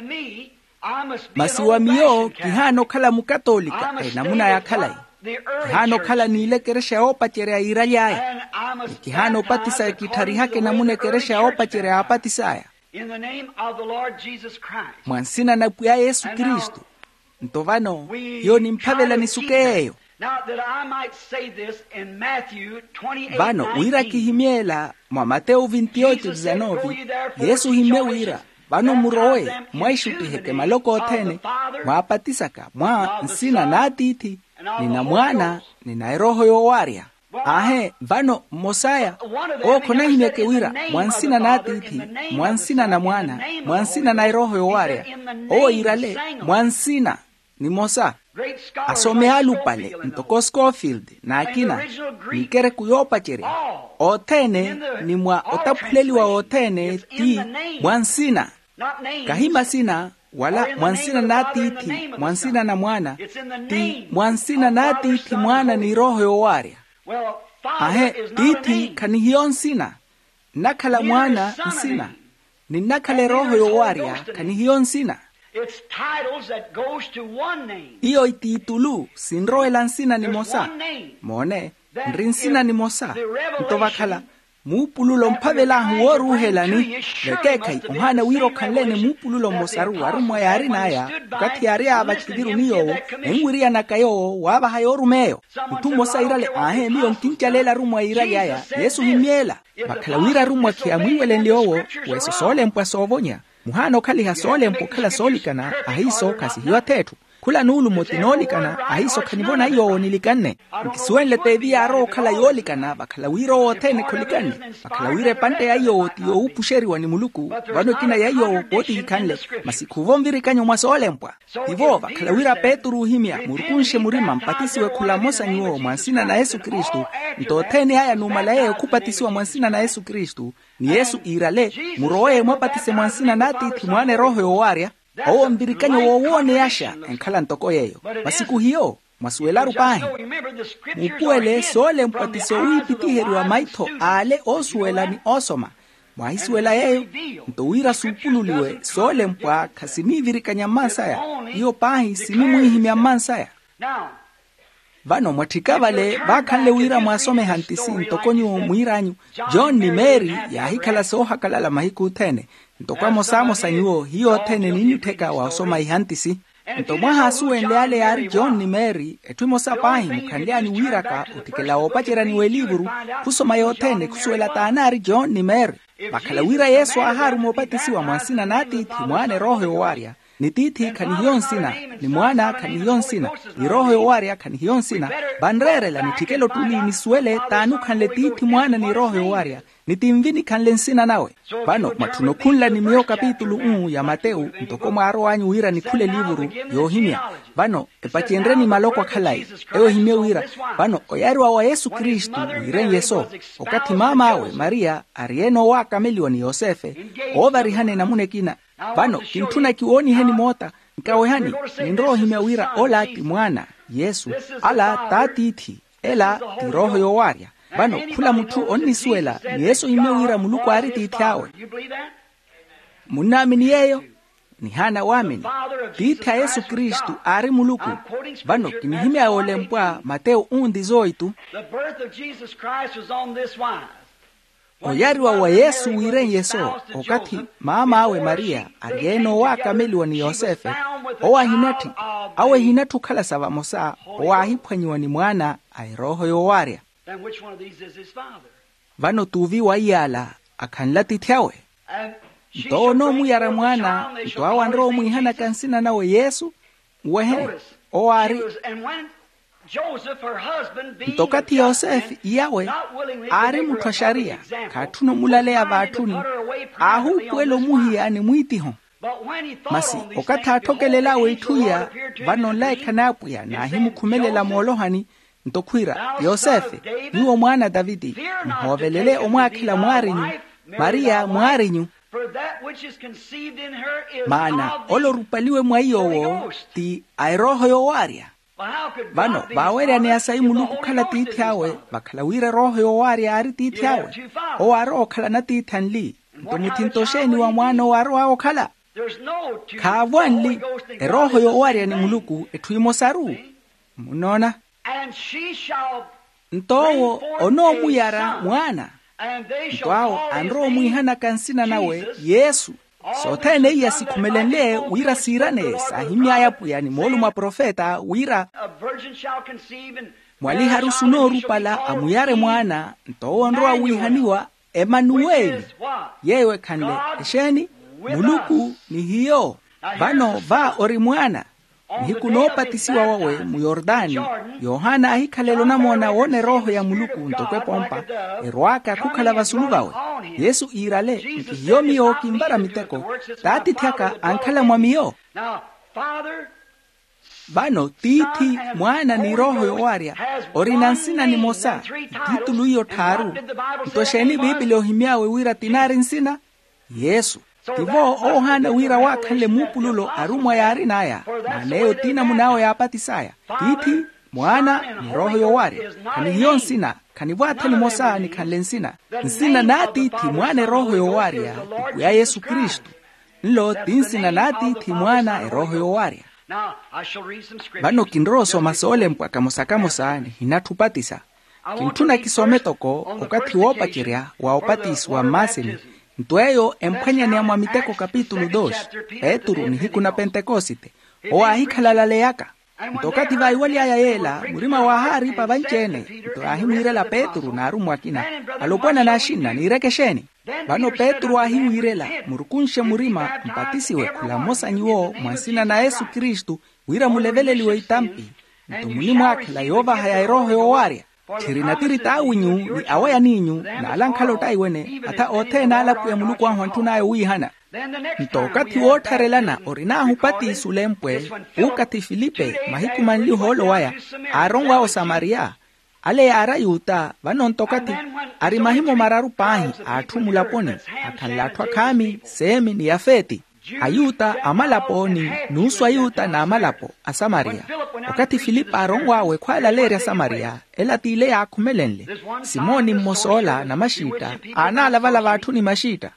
masiwa miyo kihano kala mukatolika e namuna ya kalai kihano kala nilekeresha opa chere irayaya kihano patisa kitari hake namune keresha opa chere apatisaya in the name of the Lord Jesus Christ. Mwansina na puya Yesu Kristu ntovano yo nimpavela nisukeyo Now that I might say this in Matthew twenty-eight Bano uira kihimiela mwa Mateo veintiocho diecinueve Yesu hime uira vano murowe mwaishutiheke maloko otene mwapatisaka mwa nsina na titi nina mwana nina roho yowarya ahe vano mosaya okona himyake wira mwansina na titi mwansina na mwana mwansina na roho yowarya o irale mwansina ni mosa asome alupale ntoko Scofield na akina nikere kuyopa chere otene ni mwa otapuleli wa otene ti mwansina kahima sina wala mwansina na titi mwansina na mwana ti mwansina na titi mwana ni roho yowarya ahe titi kanihiyonsina nakala mwana nsina ni nakale roho yowarya kanihiyonsina. It's titles that goes to one name. Iyo ititulu sinroela nsina ni mosa mone nrinsina ni mosa ntobakhala mupululo mpavela huoruhelani lekekai umhana wiro kanlene mupululo mosaru arumwa yari naya kati yari abachidiru niyo engwiria nakayo waba hayorumeyo utumbo sairale ahe miyo ntinchalela rumwa ira yaya Yesu himiela bakhala wira rumwa kia mwiwele ndiowo weso sole mpwa sovonya muhano kali hasole mpo kala solikana ahiso kasi hiwa tetu kula nulu motinolikana ahiso kanibona hiyo nilikane nkisuenle tevi aro kala yolikana bakala wiro otene kulikane bakala wire pante ya hiyo tiyo upusheri wani muluku wano kina ya hiyo poti hikanle masikuvo mviri kanyo mwasole mpwa hivo bakala wira Petru himia murukunshe murima mpatisiwe kula mosa niwo mwansina na Yesu Kristu ntotene haya numalaye kupatisiwa mwansina na Yesu Kristu ni Yesu irale muroe mwapatise mwansina natiti mwane roho yowarya owo mbirikanyo wowone yasha enkhala ntoko yeyo masiku hiyo masuela rupahi mupuele sole mpatiso uipitiheri wa maito ale osuela ni osoma mwaisuela yeyo ntowira supululiwe sole mpwa kasini virikanya mansaya iyo pahi sini muihimya mansaya vano mwatikavale vakhanle wira mwasome hantisi ntokonyo mwiranyu John ni Mary ya hikala soha kalala mahiku tene ntokwa mosamo sanyo hiyo tene nini teka wa soma ihantisi ntomwa hasuenle ale yari John ni Mary etwimo sapahi mukhanleani wiraka utikela opachera ni weliburu kusoma yotene kusuela tanari John ni Mary bakhala wira Yesu aharu mopatisi wa mwansina nati timwane roho yowarya ni titi kanihiyonsina ni mwana kanihiyonsina ni roho yowarya kanihiyonsina banrere la nitikelo tuli nisuele tanu kanle titi mwana ni roho yowarya ni timvini kanle nsina nawe bano matuno kunla ni miyo kapitulu uu ya Mateo ntoko mwaro wanyu wira ni kule liburu yohimia bano epachendreni maloko khalai ewe himia wira bano oyari wa Yesu Kristu wiren yeso okati mama awe Maria arieno waka milioni Yosefe ovarihane na munekina bano kintuna kioni heni mota nkawe hani nindro himia wira ola ti mwana Yesu ala tatiti ela ti roho yowarya bano kula mutu onisuela ni Yesu himia wira muluku ari titiawe munamini yeyo ni hana wamini tita Yesu Kristu ari muluku bano kinihimia ole mpwa Mateo undi zoitu oyari wa Yesu wiren yeso okati mama awe Maria arieno waka milioni Yosefe owa hinati awe hinatu kala sava mosa owa hipwanyiwa ni mwana ai roho yowarya vano tuvi wa iyala akanlati tiawe ntono muyara mwana ntoawa nro muihana kansina nawe Yesu wehe owari ntokati Yosefu iyawe ari mutwa sharia katuno mulalea vatuni ahu kwelo muhiani mwitiho masi okata atokelela weituya vano laika napuya na himu kumelela molohani ntokwira Yosefu niwo mwana Davidi mhovelele omwakila mwarinyu Maria mwarinyu maana olo rupaliwe mwaiyowo ti airoho yowarya bano bawere ni asai muluku kala titiawe bakala wira roho yowarya ari titiawe o aro kala na titanli ntomutintosheni wa mwana waro ao kala kavwanli roho yowarya ni muluku etwimo saru munona ntowo ono muyara mwana ntwao anro muihana kansina nawe Yesu sotene iya sikumelenle wira sirane sahimya ya puyani molu mwa profeta wira mwali harusu no rupala amuyare mwana ntowo nroa wihaniwa Emmanuel yewe kanle esheni muluku ni hiyo vano va ori mwana nihikunopatisiwa wawe mu Yordani Yohana ahikhalelo namona wone roho ya muluku ntokwe pompa erwaka kukhala vasulu vawe Yesu irale nkiyo miyo kimbara miteko tati thaka ankhala mwamiyo vano titi mwana ni roho yowaria orinansina ni mosa titulu iyo tharu ntosheni biblia ohimiawe wira tinari nsina Yesu tivo ohana wira wakhanle mupululo arumwa yari naya maneyo tina munao yapatisaya titi mwana ni roho yowari kani hiyo nsina kani vwatha ni mosa ni khanle nsina nsina na titi mwana roho yowaria ya Yesu Kristu nlo tinsina na titi mwana e roho yowaria vano kinroso masole mpwaka mosakamosa ni hinatupatisa kintuna kisometoko okati wopachiria waopatisi wa masini ntweyo emphwanyani ya mwamiteko kapitulu dos Peturu ni hiku na Pentekosite oa hikhalalale yaka ntokati vaiwali aya yela murima wa hari pa vanchene nto ahimwirela Peturu na arumu akina alopwana na shina ni rekesheni vano Peturu ahiwirela murukunshe murima mpatisiwe kula mosa nyiwo mwansina na Yesu Kristu wira muleveleliwe itampi nto munimu akila yova haya roho yowaria chirinatiri tawinyu ni awaya ninyu na alankhalo taiwene ata othe na alapu ya muluku wa hwantu nayo wihana ntokati wotharelana orinahu pati isulempwe ukati Filipe mahiku manli holo waya arongwa o Samaria ale ara yuta vano ntokati ari mahimo mararu pahi athumula poni akhanlathwa khami semi ni Yafeti ayuta amalaponi nusu ayuta na amalapo a Samaria wakati Filipa arongwawe khwala leri Samaria elatile yakhumelenle Simoni mmosola na mashita anala vala vathu ni mashita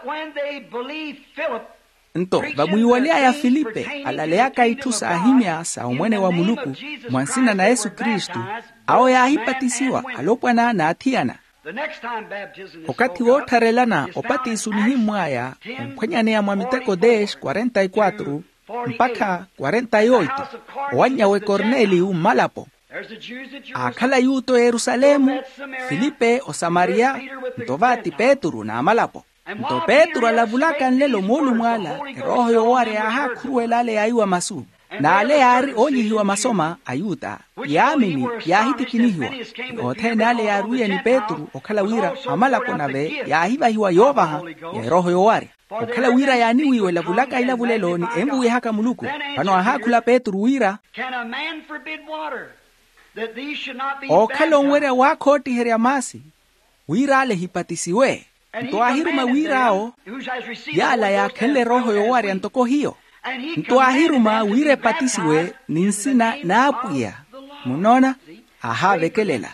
nto vamuiwalea ya Filipe alale yaka itusa ahimya sa umwene wa muluku mwansina na Yesu Kristu ao ya ahipatisiwa alopwana na athiana wakati wotharelana opati isunihi mwaya mphwanyane ya mwamiteko desh cuarenta y cuatro mpaka cuarenta y ocho owanyawe Korneliu malapo akhala yuto Yerusalemu Filipe o Samaria ntovati Peturu na amalapo nto Peturu alavulaka nlelo molu mwala roho yoware aha khuruelale ayuwa masu na ale ari olihiwa masoma ayuta yamini yahitikinihiwa othene ale yaruye ni Peturu okhala wira amalapo nave yahiva hiwa yovaha ya roho yoware okhala wira yaniwiwe lavulaka ilavulelo ni embuwe haka muluku pano aha khula Peturu wira okhala onwere wakhoti heria masi wira ale hipatisiwe nto ahiruma wirao yala yakhenle roho yoware antoko hiyo nto ahiruma wire patisiwe ninsina na apuya munona aha vekelela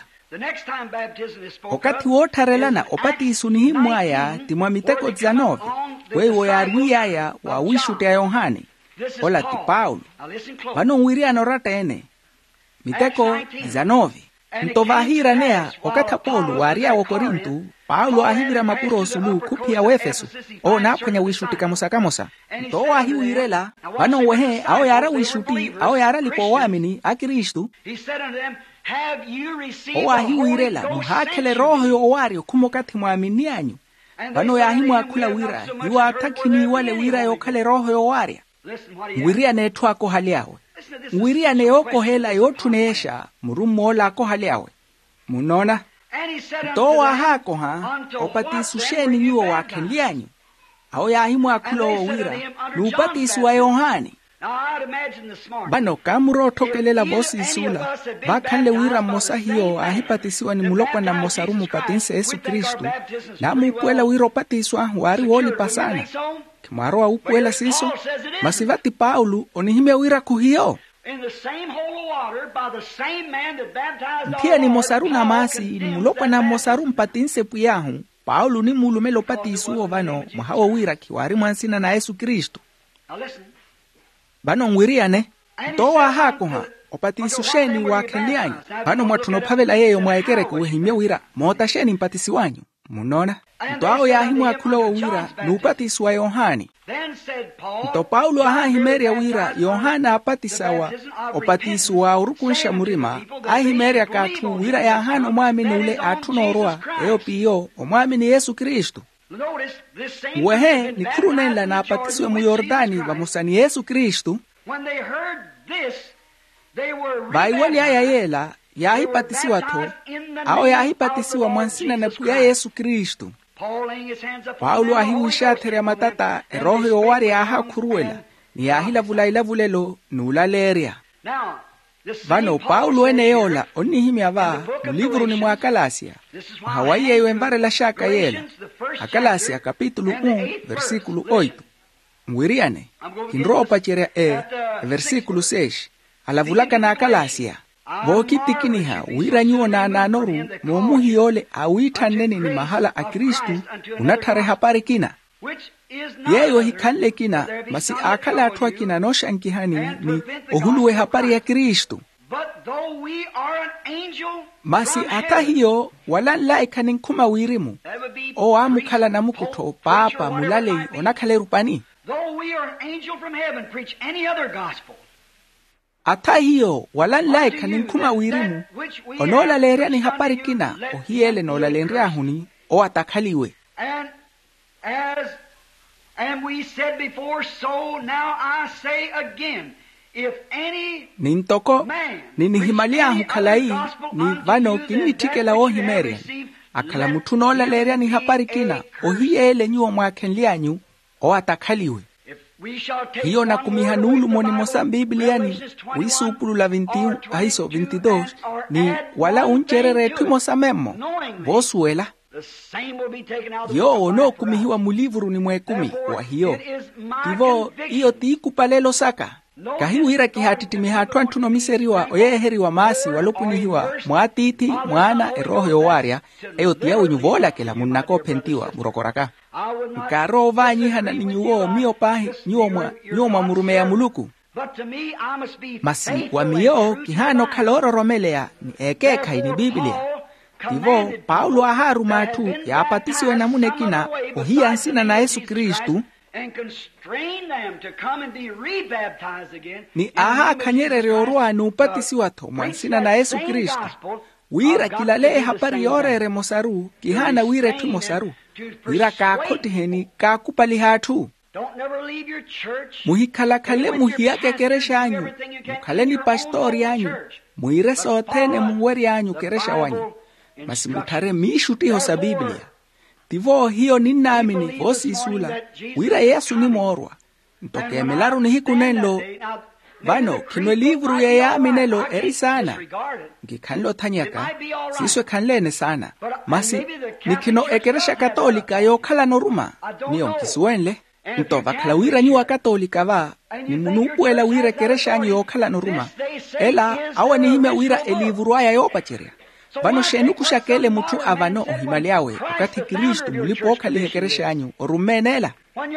okati wotharelana opati isunihi mwaya timwamiteko dzanove wewo yarwiyaya wa wishuti ya Yohane ola ti Paulo vano nwiriano ratene miteko dzanove ntovahira nea okati Apolo waria wa Korintu Paulo ahivira mapuro osulu kupia wefesu o naphwanya wishuti kamosa-kamosa nto ahiwirela vano wehe ao yara wishuti ao yara lipo wamini a Kristu o ahiwirela muhakhele roho yowario kumokati mwamini anyu vano yahimu akhula wira iwa atakini wale wira yokhale roho yowaria ngwiria nethu ako haliawe ngwiria neyoko hela yothunesha murumola ako haliawe munona towa hako ha opatisusheni niwo wakhenlianyu ao yahimu akhulo wira nupatisu wa Yohane bano kamuro thokelela bosi isula bakhanle wira mosa hiyo ahipatisiwa ni mulokwa na mosarumu patinse Yesu Kristu na mukwela wiro patiswa wari woli pasana kimaro ukwela siso masivati Paulo onihime wira kuhiyo ntia ni mosaru na masi ni mulokwa na mosaru mpatinse puyahu Paulo ni mulumelo patisuo vano mhawa wira kiwari mwansina na Yesu Kristu bano ngwiriane towa hako ha opatisusheni wakhenlianyu bano mwathunophawela yeyo mwaekere kuhimya wira motasheni mpatisi wanyu munona ntoao yahimu akhulo wira nupatisi wa Yohane nto Paulo ahahimeria wira Yohana apatisawa opatisi wa urukunsha murima ahimeria kathu wira yahana omwamini ule athunoroa eyo piyo omwamini Yesu Kristu Notice this same wehe ni kurunela na apatiswe mu Yordani vamusani Yesu Kristu. When they heard this, they were vaiwali aya yela yahipatisiwa to ao yahipatisiwa mwansina na puya Yesu Kristu. Paulo ahiwishatere matata eroho yowari aha kuruela ni yahila vulaila vulelo nulaleria. Vano Paulo ene yola onihimi ava mulivuru ni mwa Akalasia Hawaii yewe mbare la shaka yela Akalasia kapitulu un versikulo oito mwiriane kinropa cherea e versikulo seis alavulaka na Akalasia vo kitikiniha wira nyuo na nanoru momuhi yole awithaneni ni mahala a Kristu unathare hapari kina yeyo hikanle kina masi akala athwa kina no shankihani ni ohuluwe hapari ya Kristu. Masi ata hiyo wala laika ninkuma wirimu o amukhala na mukuto papa mulale onakhale rupani. Ata hiyo wala laika ninkuma wirimu onola leria ni hapari kina ohiele nola lenria huni o atakhaliwe. And as and we said before, so now I say again, if any nintoko ninihimalia hukalai ni vano kinitikela ohimeria akala mutunola leria ni hapari kina ohiele nyuo mwakenlianyu o atakhaliwe. Hiyo na kumihanulu moni mosa Bibliani wisupulu la veintiuno aiso veintidós ni wala uncherere tu mosa memo vosuela yo no kumihiwa mulivuru ni mwekumi wa hiyo tivo iyo tiikupalelo saka kahiwira kihatitimihatwa ntuno miseriwa oyeheriwa masi walopunihiwa mwatiti mwana eroho yowaria eyo tia unyuvola kela munako pentiwa murokoraka nkaro vanyihana ninyuo miopahi nyuomwa nyuomwa murume ya muluku masi wa mio kihano kalororomelea ni ekeka ini Biblia. Tivo Paulo aharu matu ya apatisiwe na munekina ohia ansina na Yesu Kristu ni aha kanyerere orua ni upatisiwa to mwansina na Yesu Kristu wira kilale hapari yorere mosaru kihana wire tu mosaru wira kakoti heni kakupali hatu muhikala kale muhiake keresha anyu mukale ni pastori anyu muire sotene muweri anyu keresha wanyu masi mutare mishutiho sa Biblia. Tivo hiyo ninamini vosi isula wira Yesu ni morwa ntoke melaru ni hiku nenlo vano kinwe livru ya yami nelo eri sana ngikanlo tanyaka siswe kanlene sana masi nikino ekeresha katolika yo kala noruma niyo nkisuenle ntova kala wira nyuwa katolika va ni munupuela wira keresha anyo yo kala noruma ela awa ni hime wira elivru aya yo pachiria. Vano shenu kushakele mutu avano ohimaliawe ukati Kristu mulipo kalihekeresha anyu orumenela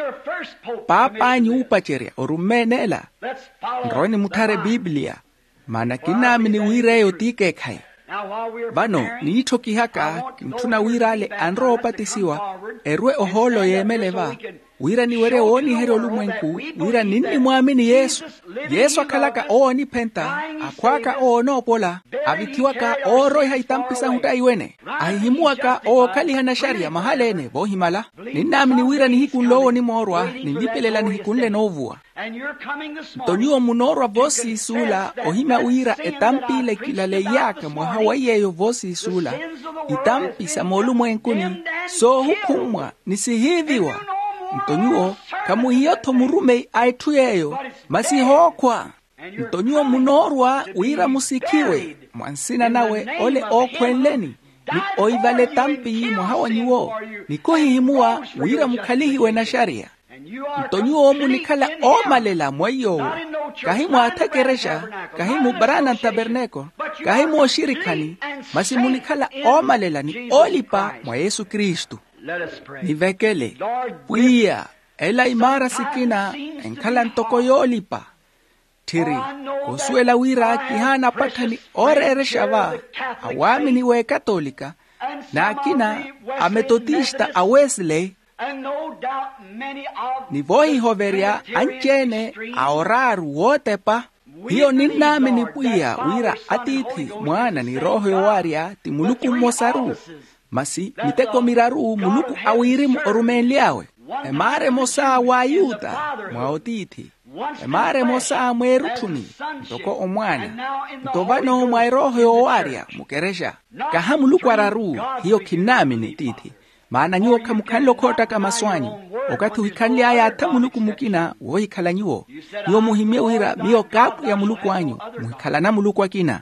papa anyu upacheria orumenela nroni mutare Biblia mana kinami ni wire yo tike kai. Vano ni ito kihaka mtuna wirale anro patisiwa erwe oholo yemeleva wira ni were oni hero lumwenku wira nini muamini Yesu Yesu akalaka oni penta akwaka ono pola avitiwaka oro haitampisa huta iwene ahimuaka o kali hana sharia mahalene bohimala ninamini wira ni hikunlo ni morwa nilipelela ni hikunle novua tonyo munorwa vosi sula ohima wira etampile kilale yaka mwahawaye yo vosi sula itampisa molumwenkuni so hukumwa nisihiviwa Mtonyuo kamu hiyo tomurume aituyeyo masihokwa mtonyuo munorwa wira musikiwe mwansina nawe ole okwenleni ni oivale tampi muhawa nyuo nikohihimua wira mukalihiwe na sharia mtonyuo munikala omalela mwayo kahimu atakeresha kahimu barana taberneko kahimu oshirikani masi munikala omalela ni olipa mwa Yesu Kristu. Nivekele puia ela imara sikina enkala ntoko yolipa tiri kosuela wira kihana patani orere shava awami niwe katolika na akina ametotista a Wesley nivoi hoveria anchene aoraru wote pa hiyo ninami ni puia wira atiti mwana ni roho yowaria timuluku mosaru masi miteko miraru muluku awirimu orumenliawe emare mosa wa yuda mwaotiti emare mosa mwerutuni ntoko omwana ntobano mwairoho yowaria mukeresha kaha muluku araru hiyo kinami ni titi maana nyo kamukanlo kota kama swani wakati wikanli aya ata muluku mukina wohikala nyo nyo muhimie wira miyo kapu ya muluku wanyu muhikala na muluku wakina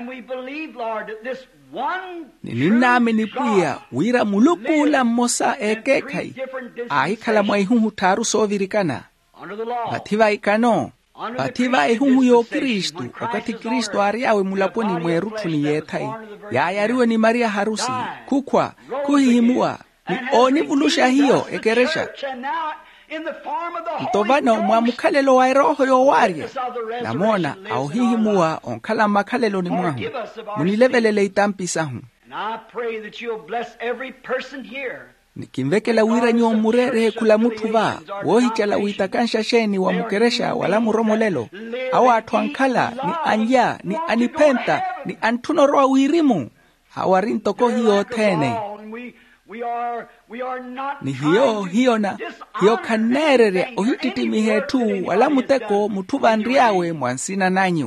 Ninami nipuya wira muluku la mosa ekekai ahikala mwaihuhu taru sovirikana bativa ikano bativa ihuhu yo Kristu wakati Kristu ariawe mulaponi mwerutuni yetai yayariwe ni Maria harusi kukwa kuhihimua ni oni vulusha hiyo ekeresha Ntovano mwamukalelo wa roho yo waria namona au hihimua onkala makalelo ni mwahu munilevelele itampisahu nikimvekela wira nyo murere kula mutuva wohichala uitakansha sheni wa mukeresha wala muromolelo awa atuankala ni anja ni anipenta ni antunoroa wirimu hawarintoko hiyo tene ni hiyo hiyo na hiyo kanerere ohititimihe tu wala muteko mutuva ndriawe mwansina nanyu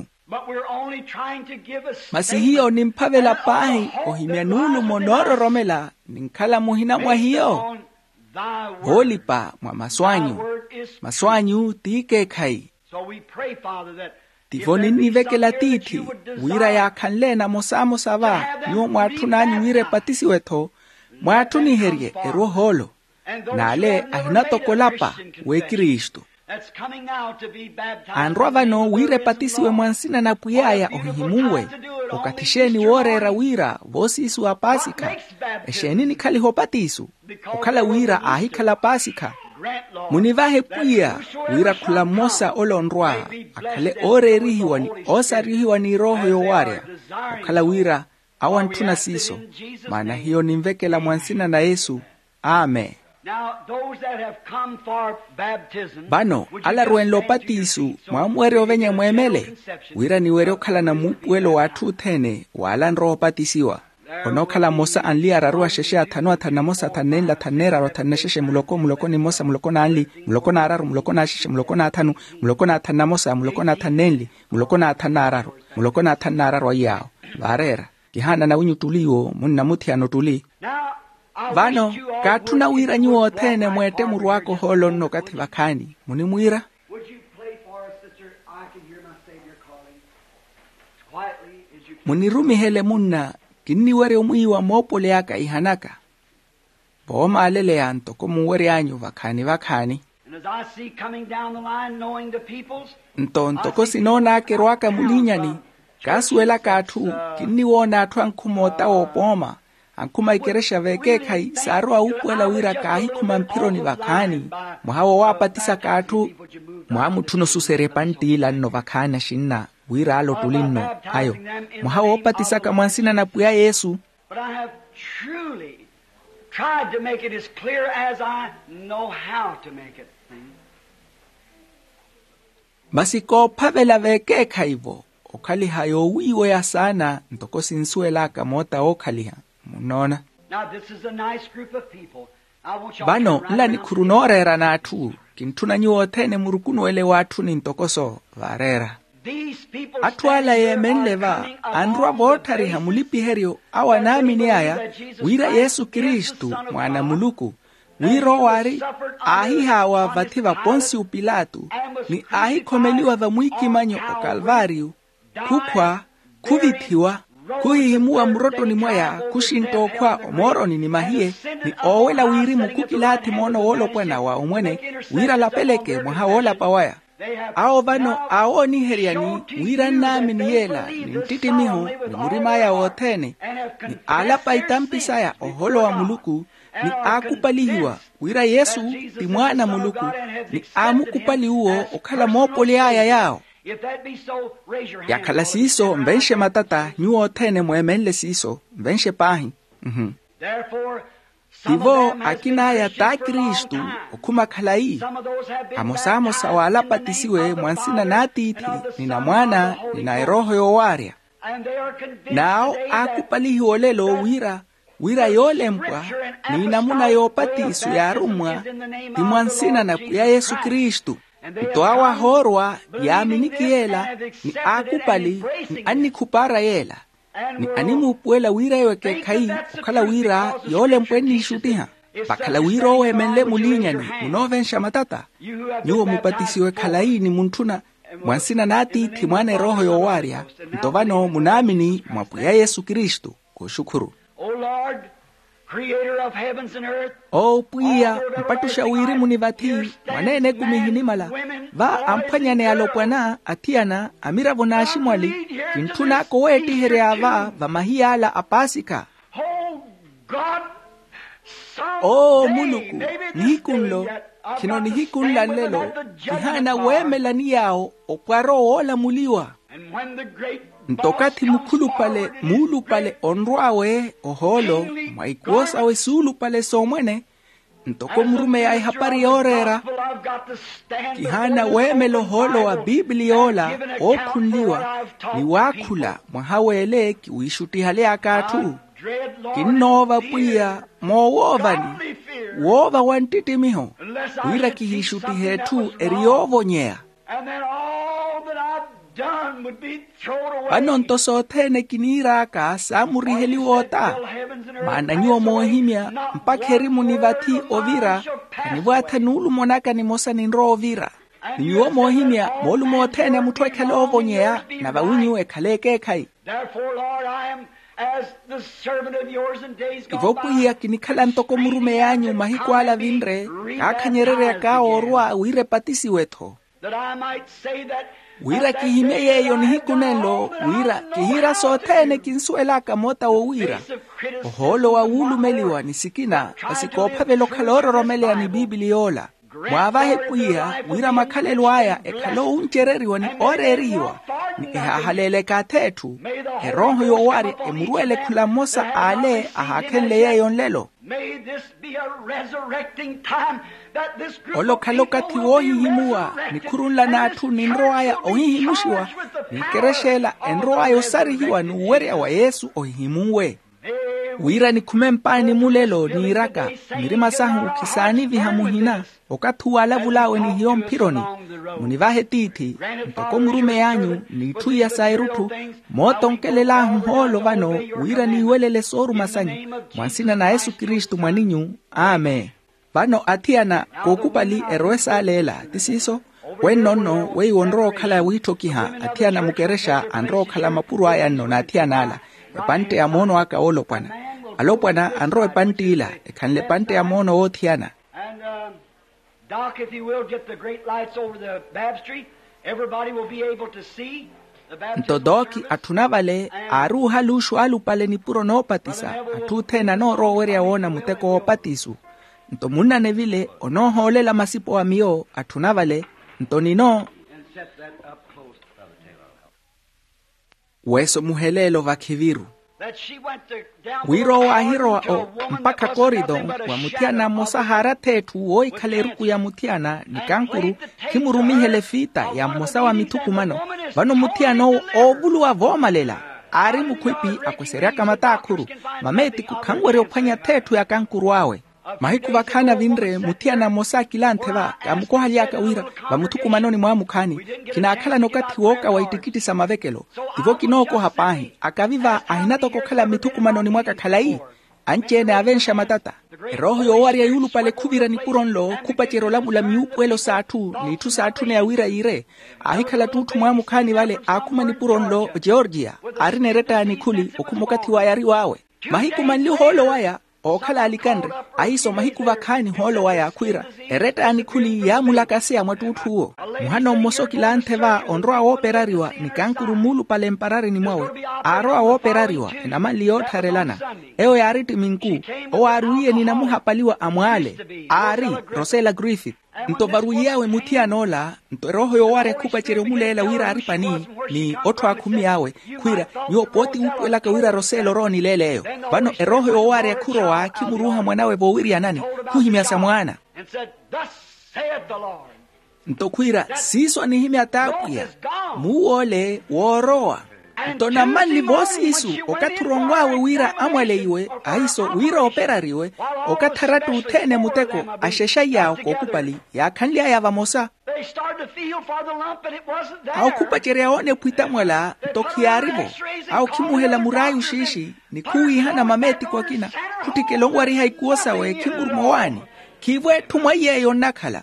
masi hiyo ni mpavela pahi ohimia nulu monoro romela ninkala muhina mwa hiyo holipa mwa maswanyu maswanyu tike kai tifoni nivekela titi wira ya kanlena mosamo sava nyo mwatu nani wire patisi weto mwatu niherie ero holo nale ahinatokolapa we Kristu anrovano wire patisiwe mwansina na puyaya ohihimuwe okatisheni worera wira vosisu wa pasika esheni nikaliho patisu okala wira ahikala pasika munivahe puya wira kula mosa olonrwa akale orerihiwa ni osarihiwa ni roho yowaria okala wira awantuna siso maana hiyo nimvekela mwansina na Yesu amen. Now, those that have come for baptism, bano ala ruenlo patisu mwamwere ovenye mwemele wira ni were okala na mupuelo watu tene wala nro patisiwa ono kala mosa anli ararua sheshe atano atana mosa tanenla tanera ro tanesheshe muloko muloko ni mosa muloko na anli muloko na araru muloko na sheshe muloko na atanu muloko na atana mosa muloko na tanenli muloko na atana araru muloko na atana araru yao barera kihana na winyu tuliwo munna mutiano tuli vano katuna wira nyuo tene mwete murwako holo no kati vakani muni mwira muni rumi hele munna kini were umuiwa mopole yaka ihanaka boma alele yanto komu were anyu vakani vakani ntonto kosinona ake rwaka mulinyani kasuela katu kini wona atuan kumota opoma ankuma ikeresha veke kai sarwa ukwela wira kahi kuma mpiro ni vakani mwahawa wapatisa katu mwamu tuno susere pantila no vakana shinna wira alo tulino ayo mwahawa wapatisa kamwansina na puya Yesu. But I have truly tried to make it as clear as I know how to make it. Masiko pavela veke kaivo okali hayo wiwe ya sana ntoko sinsuela kamota okaliha munona. Now this is a nice group of people. I want you bano la ni kurunorera na atu kintuna nyuo tene murukuno ele watu ni ntokoso varera atwala yemenleva andwa botari hamulipi herio awa nami ni aya wira Yesu Kristu mwana muluku wiro wari ahi hawa vativa Ponsi Pilatu ni ahi komeliwa va mwiki manyo o Kalvario kukwa kuvitiwa kuhihimua mroto ni mwaya kushinto kwa omoro ni mahie ni owela wiri mukukilati mono wolo kwena wa umwene wira lapeleke mwaha wola pawaya ao vano ao ni heriani wira nami ni yela ni ntiti miho ni murimaya wotene ni alapa itampisaya oholo wa muluku ni akupalihiwa wira Yesu ti mwana muluku ni amukupali uo okala mopole aya yao. Yakala siso mbenshe matata nyuo tene mwemenle siso mbenshe pahi. Mhm. Tivo akina ya ta Kristu okuma kalai amosamo sawala patisiwe mwansina natiti nina mwana nina roho yowaria nao akupalihi olelo wira wira yolempwa ni namuna yopatisu ya rumwa timwansina na kuya Yesu Kristu ntoawa horwa ya aminikiela ni akupali ni anikupara yela ni animupuela wira yoke kai ukala wira yolempwe ni shutiha bakala wira owemenle mulinyani unovensha matata niwo mupatisiwe kalai ni muntuna mwansina nati timwane roho yowaria ntovano munamini mwapuya Yesu Kristu kushukuru. O Lord, creator of heavens and earth, o puya mpatusha wiri munivati mwanene kumihinimala va ampanyane alopwana atiana amira vonashi mwali kintuna koweti here ava vamahiyala apasika. oh God, o muluku nihikunlo kino nihikunla lelo kihana wemelani yao okwaro ola muliwa ntokati mukulu pale mulu pale onrwawe oholo maikuosa we sulu pale somwene ntoko murume ya hapari yorera kihana wemelo holo wa bibliola okunliwa ni wakula mwahawele kiwishuti hale akatu kinova puya mowovani wova wantiti miho wira kihishuti hetu eriovo nyea Ano ntosothene kiniraka samuriheli wota maana niwo mohimya mpakeri munivati ovira kanivwatha nulu monaka ni mosa ninro ovira niwo mohimya molu mothene mutwekele ovonyea na vawinyiwe kaleke kai ivopuya kinikhala ntoko murume yanyu mahikwala vinre kakhanyerere ka orwa wire patisi wetho wira kihime yeyo nihikunelo wira kihira sothene kinsuelaka mota wo wira oholo wa ulumeliwa nisikina asikopha velo khalororomelea ni bibiliola mwavahe puya wira makhalelo aya ekhalo unchereriwa ni oreriwa ni ehahalele kathethu eroho yowari emuruele khula mosa ale ahakhenle yeyo nlelo olokhalokathi wohihimuwa nikhurunla nathu ninro aya ohihimushiwa nikereshela enro aya osarihiwa ni uweria wa Yesu ohihimuwe wira nikhume mpani mulelo niiraka niri masahu ukhisani vihamuhina okathuwala vulawe ni hiyo mpironi munivahe tithi ntoko murume yanyu niithuya sairuthu motonkelelahu holo vano wira niiwelele soru masanyi mwansina na Yesu Kristu mwaninyu ame vano athiana kokupali eroesa alela tisiso wenonno weiwonro khala withokiha athiana mukeresha anro khala mapuru aya nno na athiana ala epante ya mono aka olopwana alopwana anro epantila ekhanle pante ya mono othiana. And um, Doc, if you will, get the great lights over the baptistry. Everybody will be able to see the baptism ntodoki athunavale aruha lushu alupale ni puro noopatisa athuthena nooroweria wona muteko opatisu ntomunane vile onoholela masipo amio athunavale ntonino weso muhelelo vakhiviru wiro wa hiroa o mpaka korido wa mutiana mosahara thethu oikhaleruku ya mutiana nikankuru kimurumihele fita ya mosa wa mithukumano vano mutiano ovuluwa vomalela ari mukhwipi akweseria kamata akhuru mameti kukhangwere ophwanya thethu ya kankuru awe mahiku vakhana vinre mutiana mosa kilantheva kamukohaliaka wira vamuthukumanoni mwa mukhani kina akhala nokati woka waitikitisa mavekelo ivo kinoko hapahi akaviva ahinatoko khala mithukumanoni mwaka khalai anchene avensha matata roho yowaria yulu pale khuvira ni puronlo khupachero lamula miupuelo sathu nithu sathu ne awira ire ahikhala tuthu mwa mukhani vale akhuma ni puronlo Georgia arinereta ni khuli okhumokati wayari wawe mahiku manli holo waya okhala alikandre ahiso mahiku vakhani holo waya akhwira ereta ani khuli ya mulakasi ya mwatuthuo muhano mmosoki lantheva onroa woperariwa nikankuru mulu pale mparari ni mwawe aroa woperariwa enamali yotharelana eo yariti minku owaruiye ninamuhapaliwa amwale ari Rosella Griffith ntovaruiyawe mutianola nto roho yoware khupachere mulela wira aripani ni otho akhumi yawe khwira yopoti upwelaka wira Rosella roni leleyo vano eroho yoware akhurowa kimuruha mwanawe vowiri yanani kuhimyasa mwana nto khwira siso nihimya takuya muole woroa tona manli bosi isu okaturongwawe wira amwaleiwe aiso wira operariwe okatharatu uthene muteko ashesha yao kokupali yakhanlia yavamosa au kupachere aone pwita mwela tokiaribo au kimuhela murayu shishi ni kuihana mameti kwa kina kutikelongwari haikuosa we kimurmowani kivwe tumwayeyo nakhala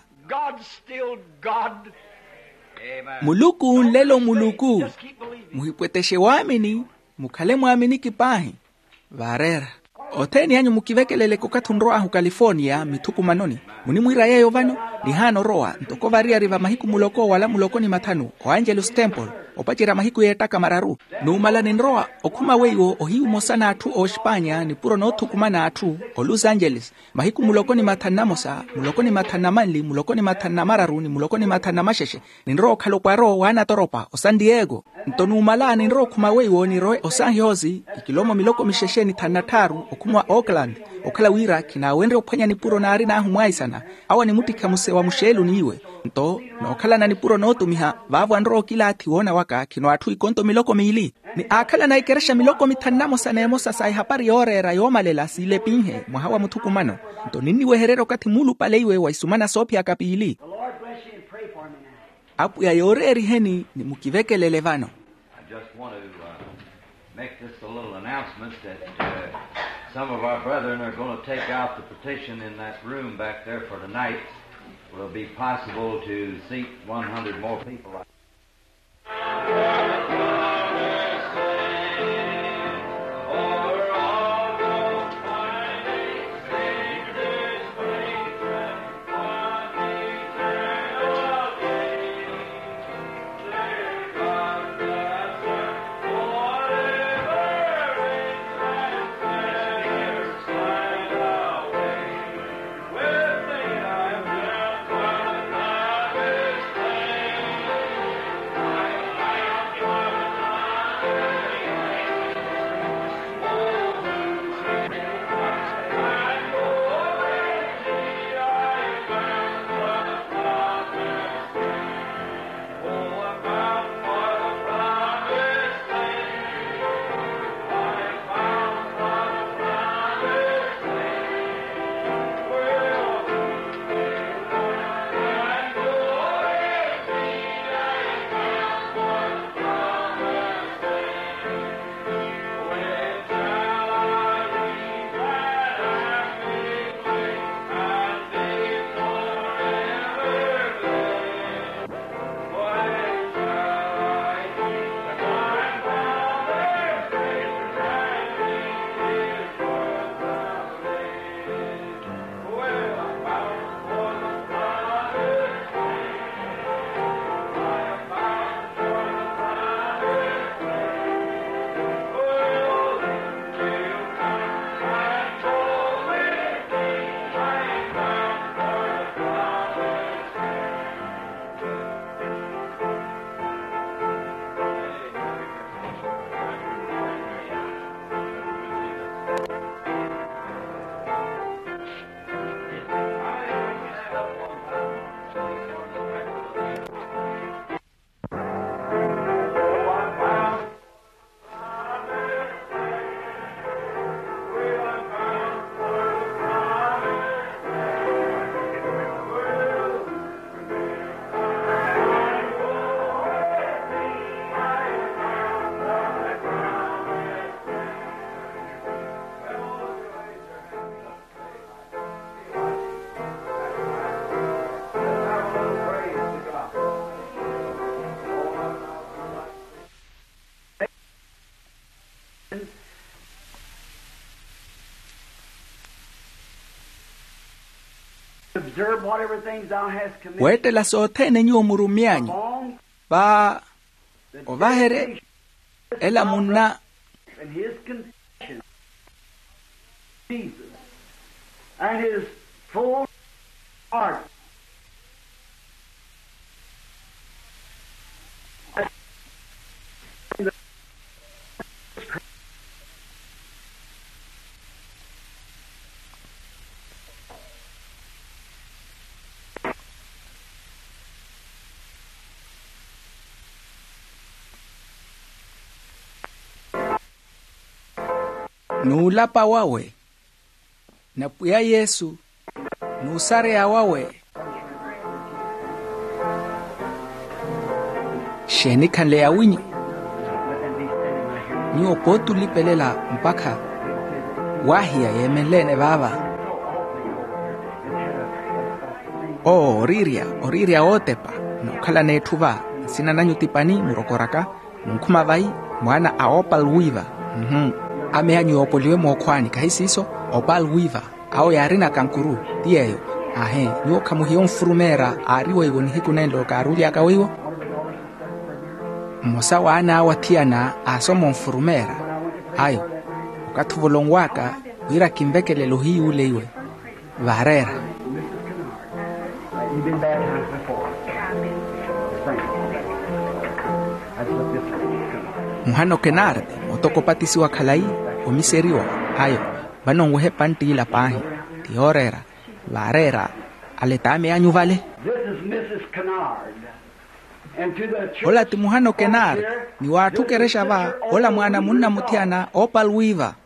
muluku unlelo muluku muhipweteshe wamini mukhale mwamini kipahi varera oteni anyu mukivekelele kokathunroa hu California mithukumanoni muni mwira yeyo vano ni hano roa ntoko varia riva mahiku muloko wala muloko ni mathanu o Angelus Temple opachira mahiku yetaka mararu numala ninroa okuma weiwo ohiu mosana atu o Espanya ni puro no thukumana atu o Los Angeles mahiku muloko ni mathana mosa muloko ni mathana manli muloko ni mathana mararu ni muloko ni mathana masheshe ninro khalo kwaro wana toropa o San Diego ntonumala ninro kuma weiwo ni roe o San Jose ikilomo miloko misheshe ni thanataru okumwa Oakland okhala wira kina wendre ophanya ni puro nari na humwaisana awa ni mutika muse wa mushelu niwe nto no khala na ni puro no tumiha vavu andro kila ati wona waka kino atu ikonto miloko miili ni akhala na ikeresha miloko mithanamo sanemo sasa hapari orera yomalela sile pinhe mwahawa muthukumano nto nini weherero kati mulu paleiwe waisumana sopya kapili apu ya yoreri heni ni mukivekelele vano. I just want to uh, make this a little announcement that uh, some of our brethren are going to take out the petition in that room back there for tonight. It will be possible to seat one hundred more people. wete la sothene nyu murumianyu ba ovahere ela munna and his confession Jesus and his full heart nuulapa wawe na puya Yesu nuusare awawe sheni kanle ya winyi ni opotu lipelela mpaka wahia yemelene baba o oriria oriria otepa nokhala nethuva sina nanyutipani murokoraka nkuma vai mwana aopal wiva mhm ame anyu opoliwe mokhwani kahisiso opal wiva ao yarina kankuru tieyo ahe nyo kamuhiyo mfurumera ariwe igoni hikunendo karulia kawiwo mosa wana watiana asomo mfurumera ayo ukathuvolongwaka wira kimbekele lohi uleiwe varera Muhano Kenard otoko patisi wa khalai omiseriwa ayo banongwe pantila pahi tiorera varera aletame anyu vale. Ola ti Muhano Kenard ni watu keresha va ola mwana munna mutiana Opal Weaver.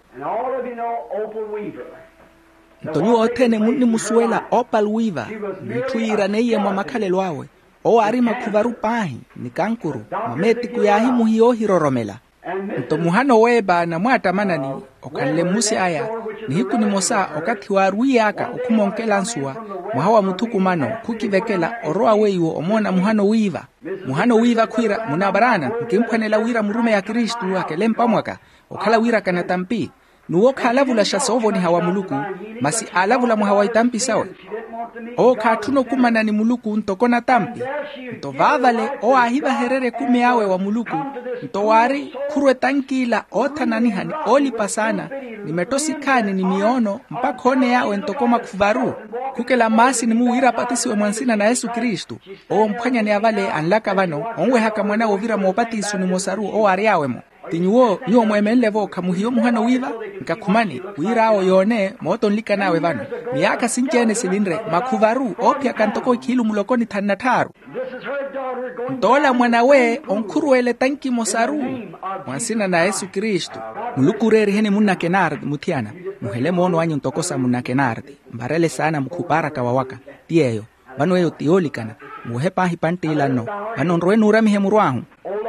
Ntonyu otene munni musuela Opal Weaver nituira neye mwa makale lwawe o arima kuvaru pahi ni kankuru mameti kuyahi muhiyo hiroromela. Nto Muhano weba na mwata manani okanle musi aya ni hiku ni mosa okati waruiaka okumonkela nsua muhawa mutukumano kukivekela oroa weiwo omona Muhano Weaver. Muhano Weaver kwira munabarana nkimkwanela wira murume ya Kristu wake lempamwaka okala wira kanatampi nuwo khalavula shasovo ni hawa muluku masi alavula muhawa itampi sawe o khatuno kumana ni muluku ntokona tampi nto vavale o ahiva herere kume awe wa muluku nto wari kurwe tankila o tananihani oli pasana ni metosikani ni miono mpakone yawe ntokoma kuvaru kukela masi ni muwira patisi we mwansina na Yesu Kristu o mphanya ni avale anlaka vano onwe haka mwana wovira mwopatisu ni mosaru o ariawemo tinyuo nyo mwemenlevo kamuhiyo Muhano Weaver nkakumani wirao yone moto nlika nawe vano miaka sinjene silindre makuvaru opya kantoko kilu mulokoni tanataru ntola mwana we onkuruele tanki mosaru mwansina na Yesu Kristu mulukureri hene Munna Kenard mutiana muhele mono wanyu ntokosa Munna Kenard mbarele sana mkupara kawawaka tieyo vano eyo tiolikana muhepa hipantila no vano nroe nura mihe muruahu.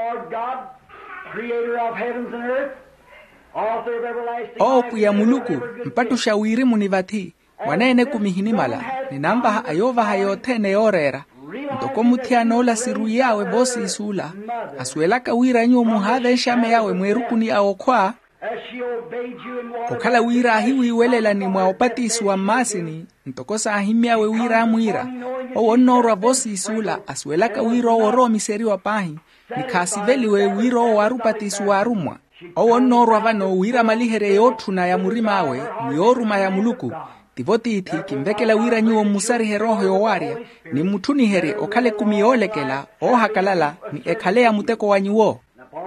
O puya muluku mpatu shawiri munivati wanene kumihinimala ninamba ayova hayotene yorera ntoko mutiana ola siru yawe bosi isula aswelaka wira nyo muhadhe shame yawe mwerukuni aokwa okala wira ahiwi welela ni mwaopatisi wa masini ntokosa ahimia we wira mwira o onora bosi isula aswelaka wira oro miseri wa pahi nikasiveli we wira warupatisi warumwa o onora vano wira malihere yotuna ya murima awe nioruma ya muluku tivoti iti kimvekela wira nyuo musari heroho yowaria ni mutuni here okale kumiolekela o hakalala ni ekale ya muteko wa nyuo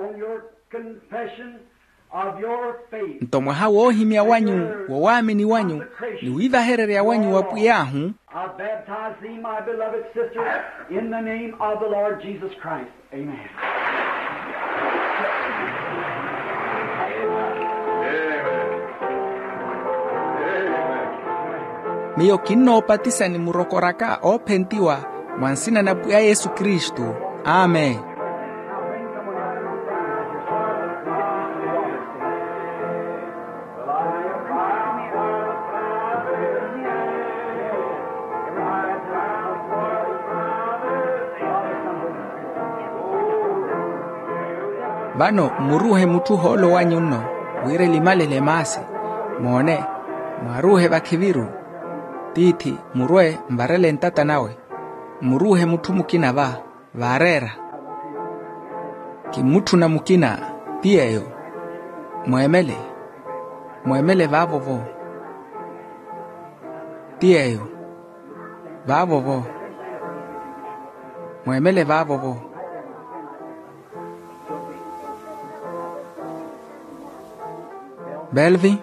ntomwa hawo himia wanyu wawami ni wanyu ni wiva herere ya wanyu wapu yahu I baptize thee, my beloved sister, in the name of the Lord Jesus Christ. Amen. Miyo kino patisa ni murokoraka o pentiwa mwansina na puya Yesu Kristu. Amen. Vano muruhe mutu holo wanyuno wire limale le masi mone maruhe bakiviru titi murwe mbarele ntata nawe muruhe mutu mukina va varera ki mutu na mukina tieyo mwemele mwemele vavovo tieyo vavovo mwemele vavovo Belvi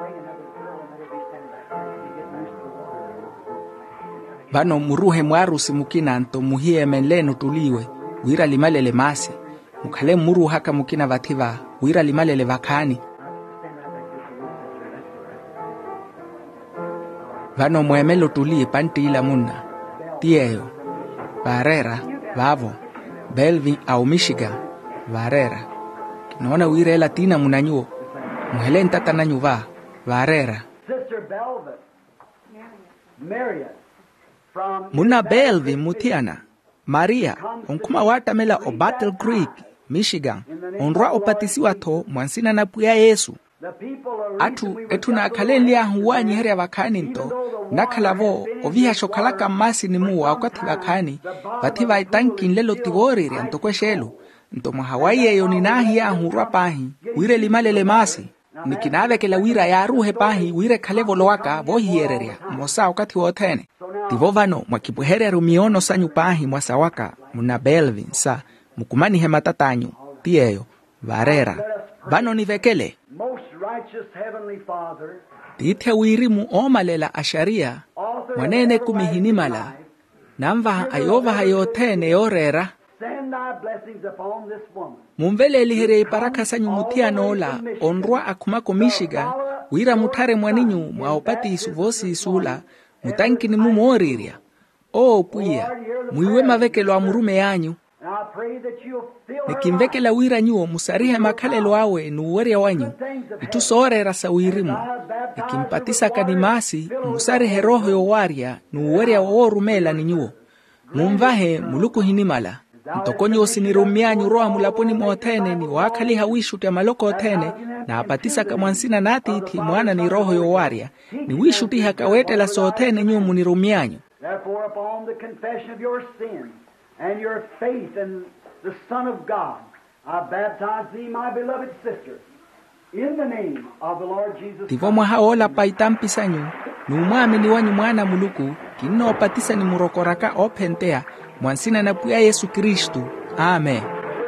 Vano muruhe mwarusi mukina nto muhie menlenu tuliwe wira limalele masi mukhale muru haka mukina vativa wira limalele vakani vano mwemelo tuli pantila muna tieyo Barrera vavo Belvin au Michigan Barrera kinaona wire latina munanyuo muhelenta tananyuva Barrera Sister Belvin, Marion, from muna Belvin mutiana Maria onkuma watamela o Battle Creek Michigan onrwa opatisiwa to mwansina na puya Yesu the people are atu etuna akalenlia huwanyi here wakani nto nakalavo ovia shokalaka masi ni muwa wakati wakani vatiwa itankin lelo tivoriri antokwe shelu nto mwahawaii eyo ninahi ya hurwa pahi wire limalele masi nikinave ke la wira ya ruhe pahi wire kalevo loaka vohiereria mosa wakati wotene tivovano mwakipuhereru miono sanyu pahi mwasawaka muna Belvin sa mukumani hematatanyu tieyo Barrera vano nivekele most righteous heavenly Father, tiite wirimu omalela asharia mwanene kumihinimala namva ayova hayotene yorera send thy blessings upon this woman. mumvele elihere iparaka sanyu mutiano ola onrwa akumako Michigan wira mutare mwaninyu mwaopati isuvosi isula mutankini mumoriria o puya muiwe mavekelo amurume yanyu And I pray that you'll fill her nikimvekela wira nyuo musarihe makalelo awe nuweria wanyu itusoorera sa wirimu nikimpatisa kanimasi musarihe roho yowaria nuweria woorumela ninyuo mumvahe muluku hinimala ntokonyo osinirumyanyu roa mulaponi mootene ni wakali hawishuti maloko otene na apatisa kamwansina nati iti mwana ni roho yowaria ni wishuti hakawetela sootene nyu munirumyanyu therefore upon the confession of your sins and your faith in the Son of God, I baptize thee, my beloved sister, in the name of the Lord Jesus tivo mwahaola paitampisanyu numwami ni wanyu mwana muluku kinno opatisa ni murokoraka opentea mwansina na puya Yesu Kristu. Amen.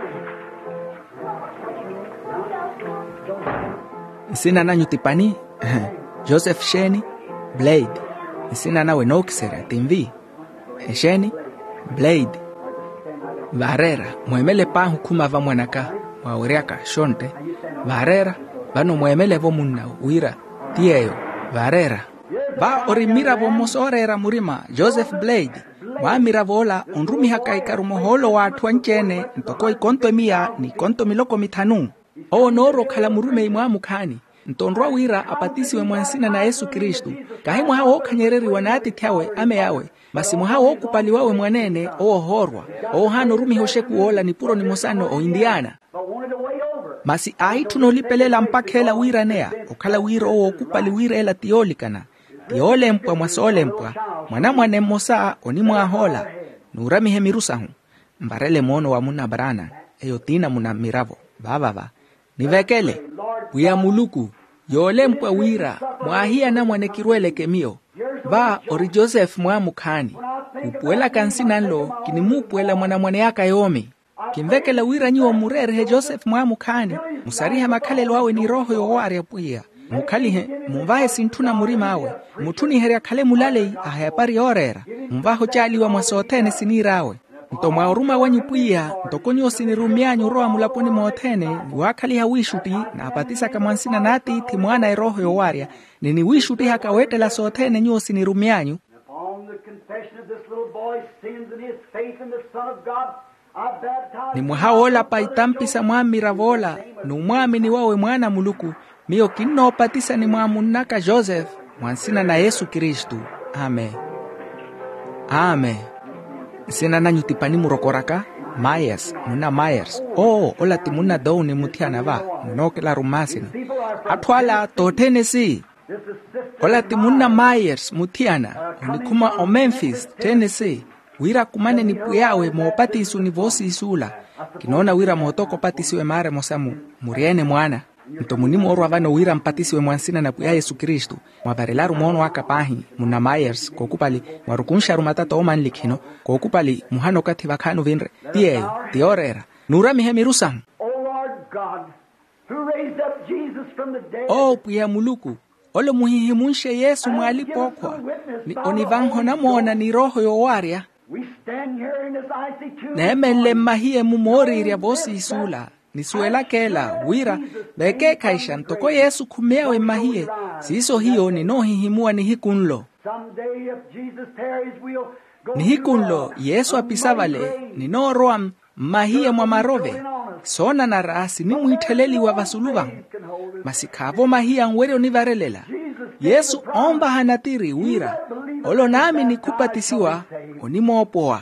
Sina nanyu tipani Joseph Sheni Blade sina nawe nokisera timvi Sheni Blade Barrera mwemele pa hukuma va mwanaka wauriaka shonte Barrera vano mwemele vo munna wira tieyo Barrera ba orimira vo mosorera murima Joseph Blade wa mira vola onrumi haka ikarumoholo wa twanchene ntoko ikonto mia ni konto miloko mitanu o noro kala murume imwa mukani ntonrwa wira apatisiwe mwansina na Yesu Kristu kahimwa hao kanyereri wanati tawe ame yawe masimu hao kupaliwawe mwanene o horwa o hano rumi hosheku ola ni puro ni mosano o Indiana masi ai tunolipelela mpakela wira nea okala wira o kupali wira ela tiolikana tiole mpwa mwasole mpwa mwana mwane mosa oni mwahola nurami hemirusahu mbarele mono wa muna brana eyotina muna miravo baba nivekele puya muluku yole mpwa wira mwahia na mwane kirwele kemio ba ori Joseph mwa mukani upuela kansina nlo kinimupuela mwana mwane yaka yomi kimvekele wira nyiwo murere Joseph mwa mukani musarihe makalelo awe ni roho yowari puya mukalihe mumvahe sintuna murima awe mutuni heria kale mulale ahayapari orera mumvaho chaliwa mwasotene sinirawe ntomwa uruma wanyu puya ntokonyo sinirumyanyu roa mulaponi mootene wakali hawishuti na apatisa kamwansina nati iti mwana roho yowaria nini wishuti hakawetela sotene nyo sinirumyanyu ni mwahaola paitampisa mwamira vola numwami ni wawe mwana muluku miyo kinno patisa ni mwamunaka Joseph mwansina na Yesu Kristu. Amen. Amen. Sina nanyu tipani murokoraka Myers muna Myers oh ola timuna doni mutiana va munokela rumasina atwala to Tennessee ola timuna Myers mutiana unikuma o Memphis Tennessee wira kumane ni puyawe mopati isu ni vosi isula kinona wira motoko patisiwe mare mosamu muriene mwana ntomunimu orwa vano wira mpatisiwe mwansina na puya Yesu Kristu mwabarelaru mono wakapahi muna Myers kokupali mwarukunsha rumatata oman likino kokupali muhano kati vakano vinre tieyo tiorera nurami hemirusam o puya muluku ole muhihimunshe Yesu mwalipokwa ni onivanho na mona ni roho yowaria neemele mahie mumoriria bosi isula nisuela kela wira beke kaisha ntoko Yesu kumewe mahie siso hiyo ni no hihimua ni hikunlo Someday if Jesus tarries, we'll go ni hikunlo Yesu apisavale ninoroa mahie mwa marove sona na rasi ni muiteleli wa vasuluvangu masikavo mahia nwere nivarelela Yesu omba hanatiri wira olo nami nikupatisiwa onimopoa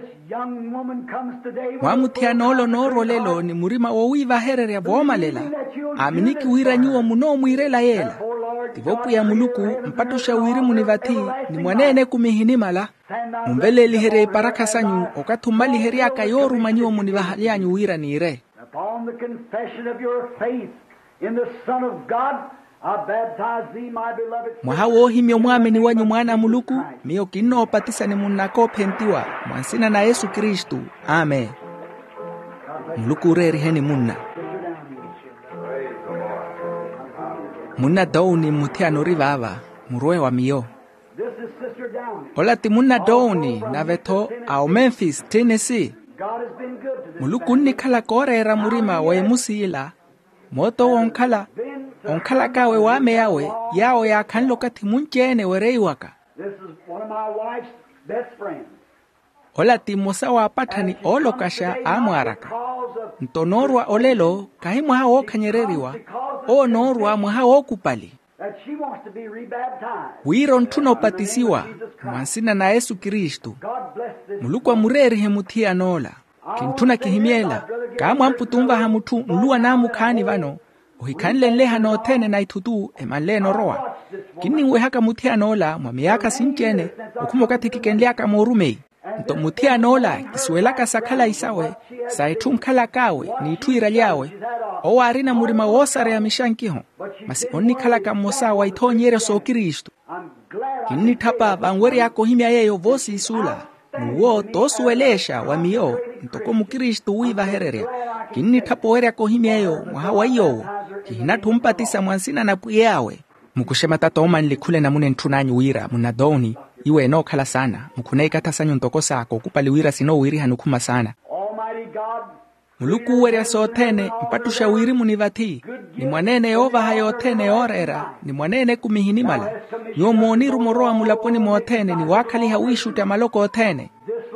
mwamutiano olo norolelo ni murima owiva herere vomalela aminiki wira nyuo muno mwirela yela tivopu ya muluku mpatusha wiri munivati ni mwanene kumihinimala mumbele lihere paraka sanyu okatuma lihere akayoru manyo munivahalyanyu wira nire upon the confession of your faith in the Son of God. I baptize thee, my beloved. Mwahawo himyo mwamini wanyu mwana muluku miyo kino patisa ni munako pentiwa mwansina na Yesu Kristu. Amen. Muluku reri heni munna. Munna douni mutiano rivava muroe wa miyo. This is Sister Downey. Olati munna douni na veto au Memphis, Tennessee. God has been good to this. Muluku ni kala korera murima wa emusila. Moto onkala. Onkala kawe wame yawe, yao ya kanlo kati munchene wereiwaka. This is one of my wife's best friends. Ola timosa wa patani olo kasha amwaraka. Ntonorwa olelo kahimwa hao kanyereriwa. O norwa mwa hao kupali. That she wants to be rebaptized. Wiro ntuno patisiwa, mwansina na Yesu Kristu. God bless this. Mulukwa mureri hemutia nola. Kintuna kihimiela, kamwa mputumva hamutu mluwa namu kani vano. Uhikanle nleha no tene na itutu emanle no roa. Kini uwe haka mutia nola, mwamiyaka sinchene, ukumokati kikenleaka morumei. Nto mutia nola, kisuelaka sakala isawe, saitum kala kawe, ni tuira liawe. Owa arina murima wosare ya mishankiho. Masi onni kala kamosa wa ito nyere so Kristu. Kini tapa bangweri yako himya yeyo vosi isula. Nuwo tosuelesha wa miyo, ntoko mukristu uiva hererea. Kini tapo weri yako himya yeyo, mwahawa iyo. Kihina tumpatisa mwansina na puyeawe. Mukushema tato oma nilikule na mune ntunanyu wira, munadoni, iwe no kala sana. Mukune ikata sanyu ntoko sako, kupali wira sino wiri hanukuma sana. Muluku weri ya sotene, mpatusha wiri munivati. Ni mwanene yova hayotene orera, ni mwanene kumihinimala. Nyo moniru moroa mulaponi mootene, ni wakali hawishu tamaloko otene.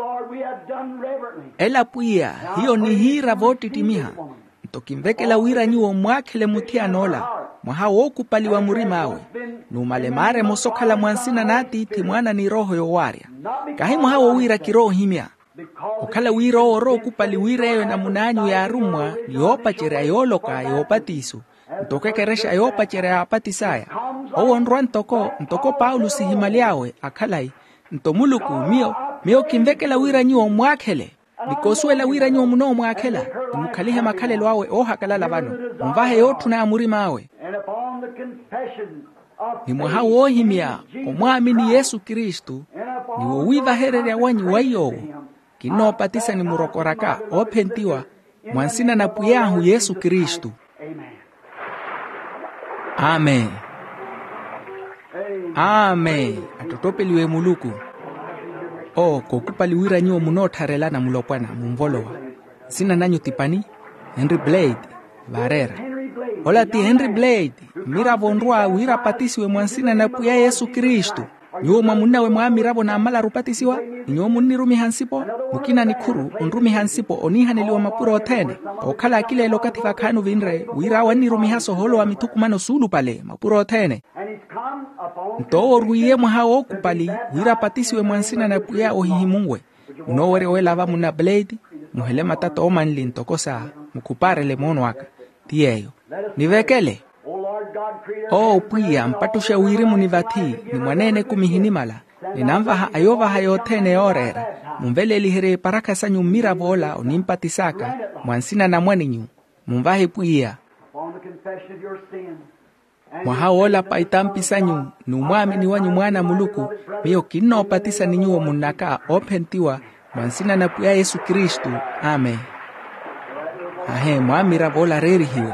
Ela puya, hiyo ni hira voti timiha. Ntokimvekela wira nyuo mwakele mutia nola. Mwaha woku pali wa murimawe. Numale mare mosokala mwansina nati iti mwana ni roho yowaria. Kahi mwaha wo wira kiroho himya. Okala wira oro kupali wira ewe na munanyu ya arumwa ni yopa chere ayoloka yopa tisu. Ntoke keresha yopa chere apatisaya. Owo nruwa ntoko, ntoko Paulus himaliawe akalai. Ntomuluku miyo, miyo kimvekela wira nyuo mwakele. Nikosuela wira nyuo muno mwakela. Mukalihe makale lwawe oha kalala vano. Mvahe yotu na amuri mawe. Ni mwaha wohimia omwamini Yesu Kristu. Ni wowiva herere wanyu wayo. Kino patisa ni murokoraka opentiwa. Mwansina na puyahu Yesu Kristu. Amen. Amen. Atotopeliwe muluku. O kokupali wira nyuo munotarela na mulopwana mumvolowa. Sina nanyu tipani Henry Blade Varera. Ola ti Henry Blade mira vonrua wira patisiwe mwansina na puya Yesu Kristu. Nyuo mwamuna we mwamirabo na amala rupatisiwa. Nyuo munni rumi hansipo mukina nikuru unrumi hansipo onihaneliwa mapuro otene. Okala akile lokatika kanu vinre wira wani rumi haso holo wa mituku mano sulu pale mapuro otene. Nto ruye mwaha kupali wira patisiwe mwansina na puya ohihimungwe. Unowere welava muna Blade muhele matata omanli ntokosa mukupare le monwaka. Tiyeyo. Nivekele. O puya mpatusha wiri munivati ni mwanene kumihinimala. Ninamvaha ayova hayotene orera. Mumvele lihere paraka sanyu mira vola onimpatisaka mwansina na mwaninyu. Mumvahe puya. Mwahawola paitampi sanyu numwami ni wanyu mwana muluku. Miyo kino patisa ninyuo munaka opentiwa mwansina na puya Yesu Kristu. Amen. Ahe mwamira vola reri hiwe.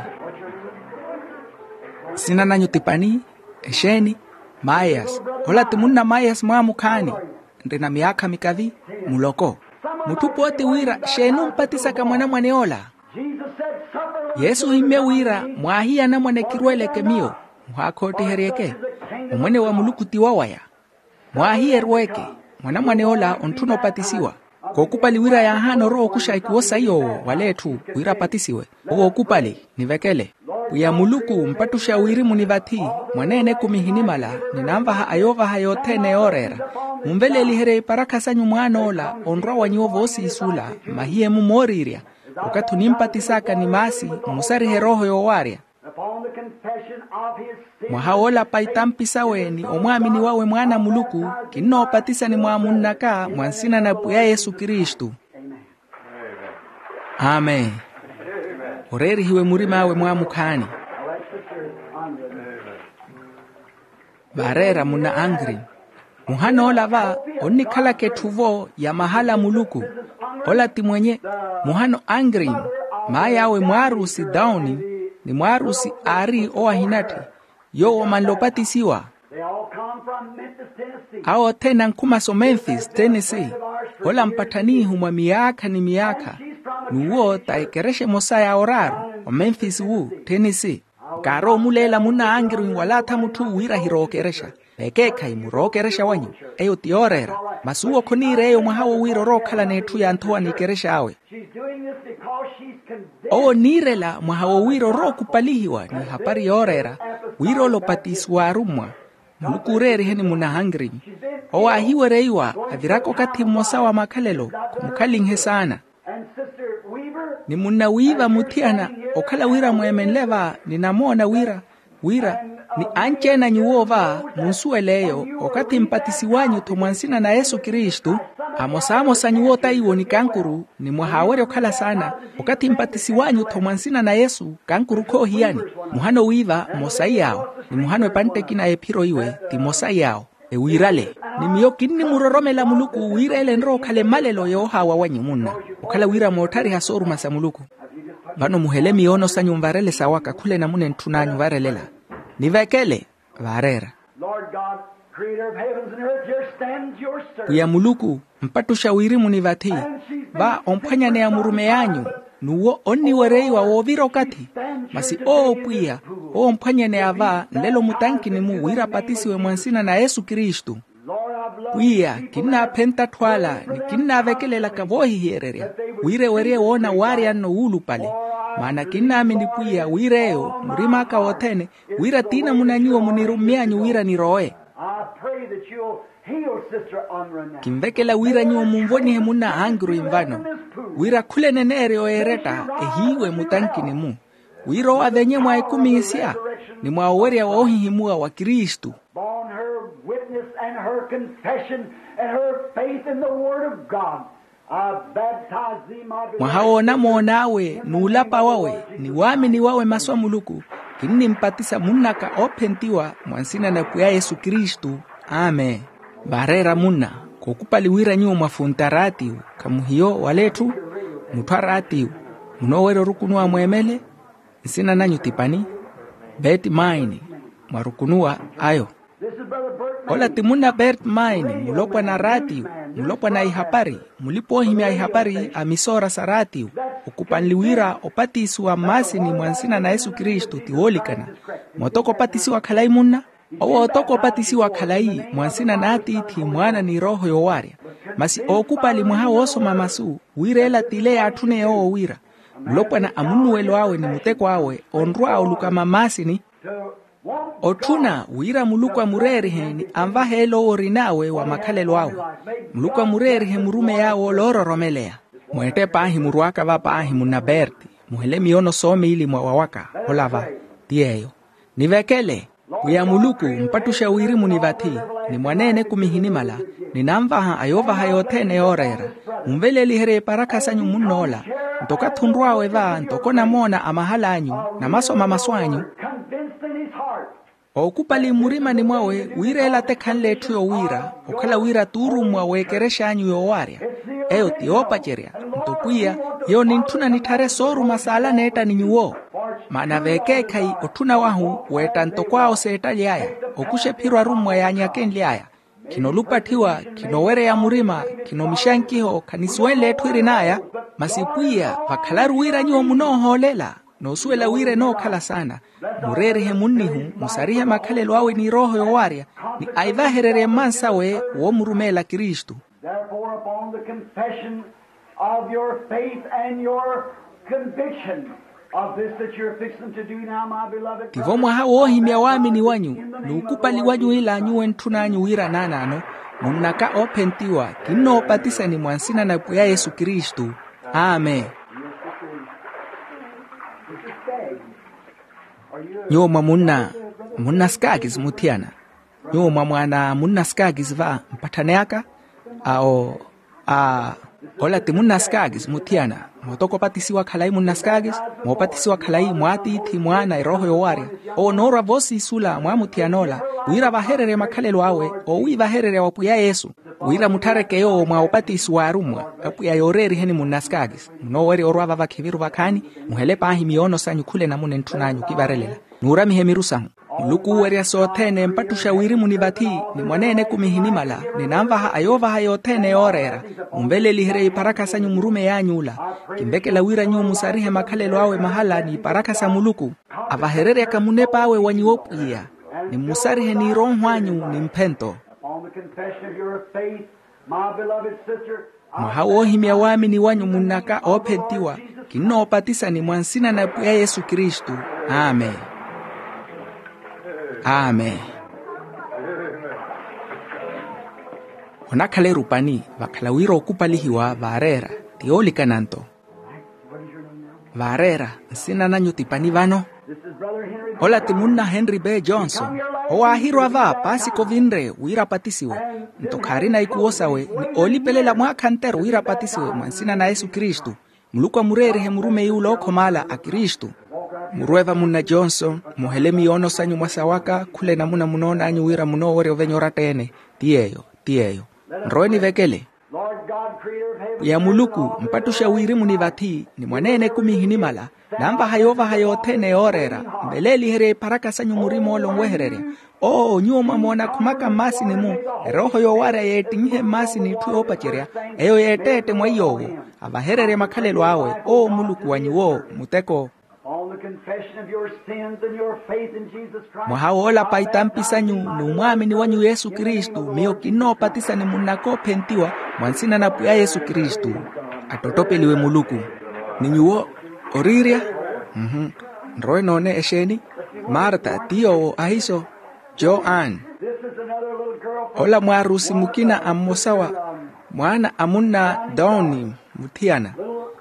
Sina nanyu tipani, esheni, mayas. Ola timuna mayas mwamukani. Ndina miaka mikavi, muloko. Mutupu oti wira, shenu mpatisa ka mwana mwane ola. Yesu hime wira, mwahia na mwane kirwele kemio. Mwakoti herieke. Umwene wa muluku tiwawaya. mwahierweke mwana mwaneola ontuno patisiwa kokupali wira ya hano roho kusha ikuosa iyo waletu wira patisiwe owo kupali nivekele uya muluku mpatusha wiri munivati mwanene kumihinimala ninamvaha ayovaha yotene orera mumbele lihere paraka sanyu mwanola onra wanyovosi isula mahie mumoriria wakatu nimpatisaka ni masi musarihe roho yowaria mwahaola paitampisa weni omwamini wawe mwana muluku kinno patisa ni mwamunaka mwansina na puya Yesu Kristu. Amen. Oreri hiwe murima we mwamukani barera muna angri muhano ola va onikala ketuvo ya mahala muluku ola timwenye muhano angri mayawe mwarusi dauni ni mwarusi ari owa hinati yo omanlopati siwa ao tena nkumaso Memphis, Tennessee ola mpatani humwa miaka ni miaka nuwo taikereshe mosaya oraru o Memphis wu, Tennessee karo mulela muna angri walata mutu wira hirokeresha ekeka imurokeresha wanyu eyo tiorera masuo konire eyo mwahawo wiro rokala netu ya ntoa nikeresha awe o nirela mwahawo wiro rokupalihiwa ni hapari yorera wiro lopatiswa arumwa mulukureri heni muna hangri o ahiwe reiwa avirako kati mosawa makalelo kumukalinghe sana ni muna wiva mutiana okala wira mwemenleva ni namona wira wira ni anchena nyuova munsueleyo okati mpatisi wanyu tomwansina na Yesu Kristu amosamo sanyuo taiwo ni kankuru ni mwahawere okala sana okati mpatisi wanyu tomwansina na Yesu kankuru ko hiani muhano wiva mosai yao ni muhano epanteki na epiro iwe ti mosai yao e wirale ni miyokini muroromela muluku wirele nro kale malelo yo hawa wanyimuna okala wira motari hasoru masa muluku bano muhele miono sanyumvarele sawaka kule na mune ntunanyu varelela nivekele varera Lord God, creator of heavens and earth, here stands your servant. Kuya muluku mpatusha wiri munivati va omphanyane ya murume yanyu nuwo onni wereiwa woviro kati masi o puya o omphanyane ava nlelo mutanki ni mu wira patisiwe mwansina na Yesu Kristu puya kinna penta twala ni kinna vekelela kavohi hiereria wire werie wona wari anno ulu pale mana kinna amini puya wireo murima ka wotene wira tina munanyuo munirumianyu wira ni roe kimbekela wira nyuo mumvoni he muna angru imvano wira kule nenere oereta ehiwe mutanki ni mu wiro wa venye mwa ikumisia ni mwa uweria wa ohihimua wa Kristu and her confession and her faith in the word of God. I baptize thee, my beloved. Mwahaona monawe nuulapa wawe ni wami ni wawe maswa muluku kinni mpatisa munaka opentiwa mwansina na kuya Yesu Kristu. Amen. Barera muna kokupali wira nyu mafuntarati kamuhiyo waletu mutwarati munowero rukunua mwemele nsina nanyu tipani bet mine marukunua ayo ola timuna Bert Mine mulopwa na rati mulopwa na ihapari mulipo himia ihapari amisora sarati ukupanliwira opatisiwa masi ni mwansina na Yesu Kristu tiwolikana motoko patisiwa khalai muna owo otoko patisiwa khalai mwansina nati ti mwana ni roho yowaria masi okupali mwahawo osoma masu wirela tile atune yo wira mulopwa na amunuwelo awe ni muteko awe onrua olukama masi ni otuna wira mulukwa murerihe ni amva helo orinawe wa makalelo awe mulukwa murerihe murume yawo lororomelea mwete pahi muruaka va pahi munaberti muhele miono some ili mwa wawaka olava tieyo nivekele kuya muluku mpatusha wiri munivati ni mwanene kumihinimala ni namvaha ayovaha yotene orera umvele lihere paraka sanyu munola ntoka thundruawe va ntokona mona amahalanyu na masoma maswanyu okupali murima ni mwawe wirela tekhanle tu yo wira okhala wira turu mwawe kereshanyu yo waria eyo tiopa cheria ntokuya yo nintuna nithare soru masala neta ninyuo mana veke kai otuna wahu weta ntokwao seta lyaya okushe phirwa rumwa ya nyakenlyaya kinolupathiwa kinowere ya murima kinomishankiho kaniswele twiri naya masipuya vakhalaru wira nyuo munoholela nosuela wire no khala sana murerihe munnihu musarihe makhalelo awe ni roho yowaria ni aivaherere mansa we wo murumela Kristu. Therefore, upon the confession of your faith and your conviction of this that you're fixing to do now, my beloved, tivo mwaha wohimya wamini wanyu nukupali wanyu ila nyuwe ntunanyu wira nanano munaka opentiwa kino patisa ni mwansina na ya Yesu Kristu. Amen. Nyoma munna munna skagis mutiana nyoma mwana munna skagis va mpataneaka ao a ola te munna skagis mutiana motoko patisiwa khalai munna skagis mo patisiwa khalai mwati thi mwana roho yowaria o nora vosi sula mwa mutianola wira baherere makhalelo awe o wiva herere wapuya Yesu wira mutareke yo mwa opatisiwa arumwa apuya yoreri heni munna skagis no weri orwa vakhiviru vakhani muhele pahi miono sanyu khule namune ntunanyu kivarelela nura mihemirusahu luku weria sothene mpatusha wiri munivati ni mwanene kumihinimala ni namvaha ayovaha yothene yorera umbele lihere iparaka sanyu murume yanyula kimbekela wira nyu musarihe makhalelo awe mahala ni iparaka sa muluku avaherere kamunepa awe wanyiopia ni musarihe ni ronhwanyu ni mpento mwahawohimya wamini wanyu munaka opentiwa kinopatisa ni mwansina na ya Yesu Kristu. Amen. Amen. Onakhale rupani vakhalawiro okupalihiwa varera tiolika nanto varera nsina nanyu tipani vano ola timunna Henry B. Johnson owahirwa va pasi kovinre wira patisiwe ntokharina ikuosawe ni olipelela mwaka ntero wira patisiwe mwansina na Yesu Kristu muluka murerihe murume yulo okhomala a Kristu murueva munna Johnson muhelemi ono sanyu mwasawaka khule namuna munona anyu wira muno wore ovenyora tene tiyeyo tiyeyo nroeni vekele ya muluku mpatusha wiri munivati ni mwanene kumihinimala namba hayova hayothene yorera mbeleli here paraka sanyu murimo olongweherere o nyuma mona kumaka masi ni mu roho yowara yetinhe masi ni tu opacheria eyo yetete mwayo avaherere makhalelo awe o muluku wanyuo muteko mwahawola paitampi sanyu numwamini wanyu Yesu Kristu mio kinopatisa ni munako pentiwa mwansina na ya Yesu Kristu atotopeliwe muluku ninyuo oriria mhm nroe none esheni Martha tio ahiso Joan ola mwarusi mukina amosawa mwana amunna Doni mutiana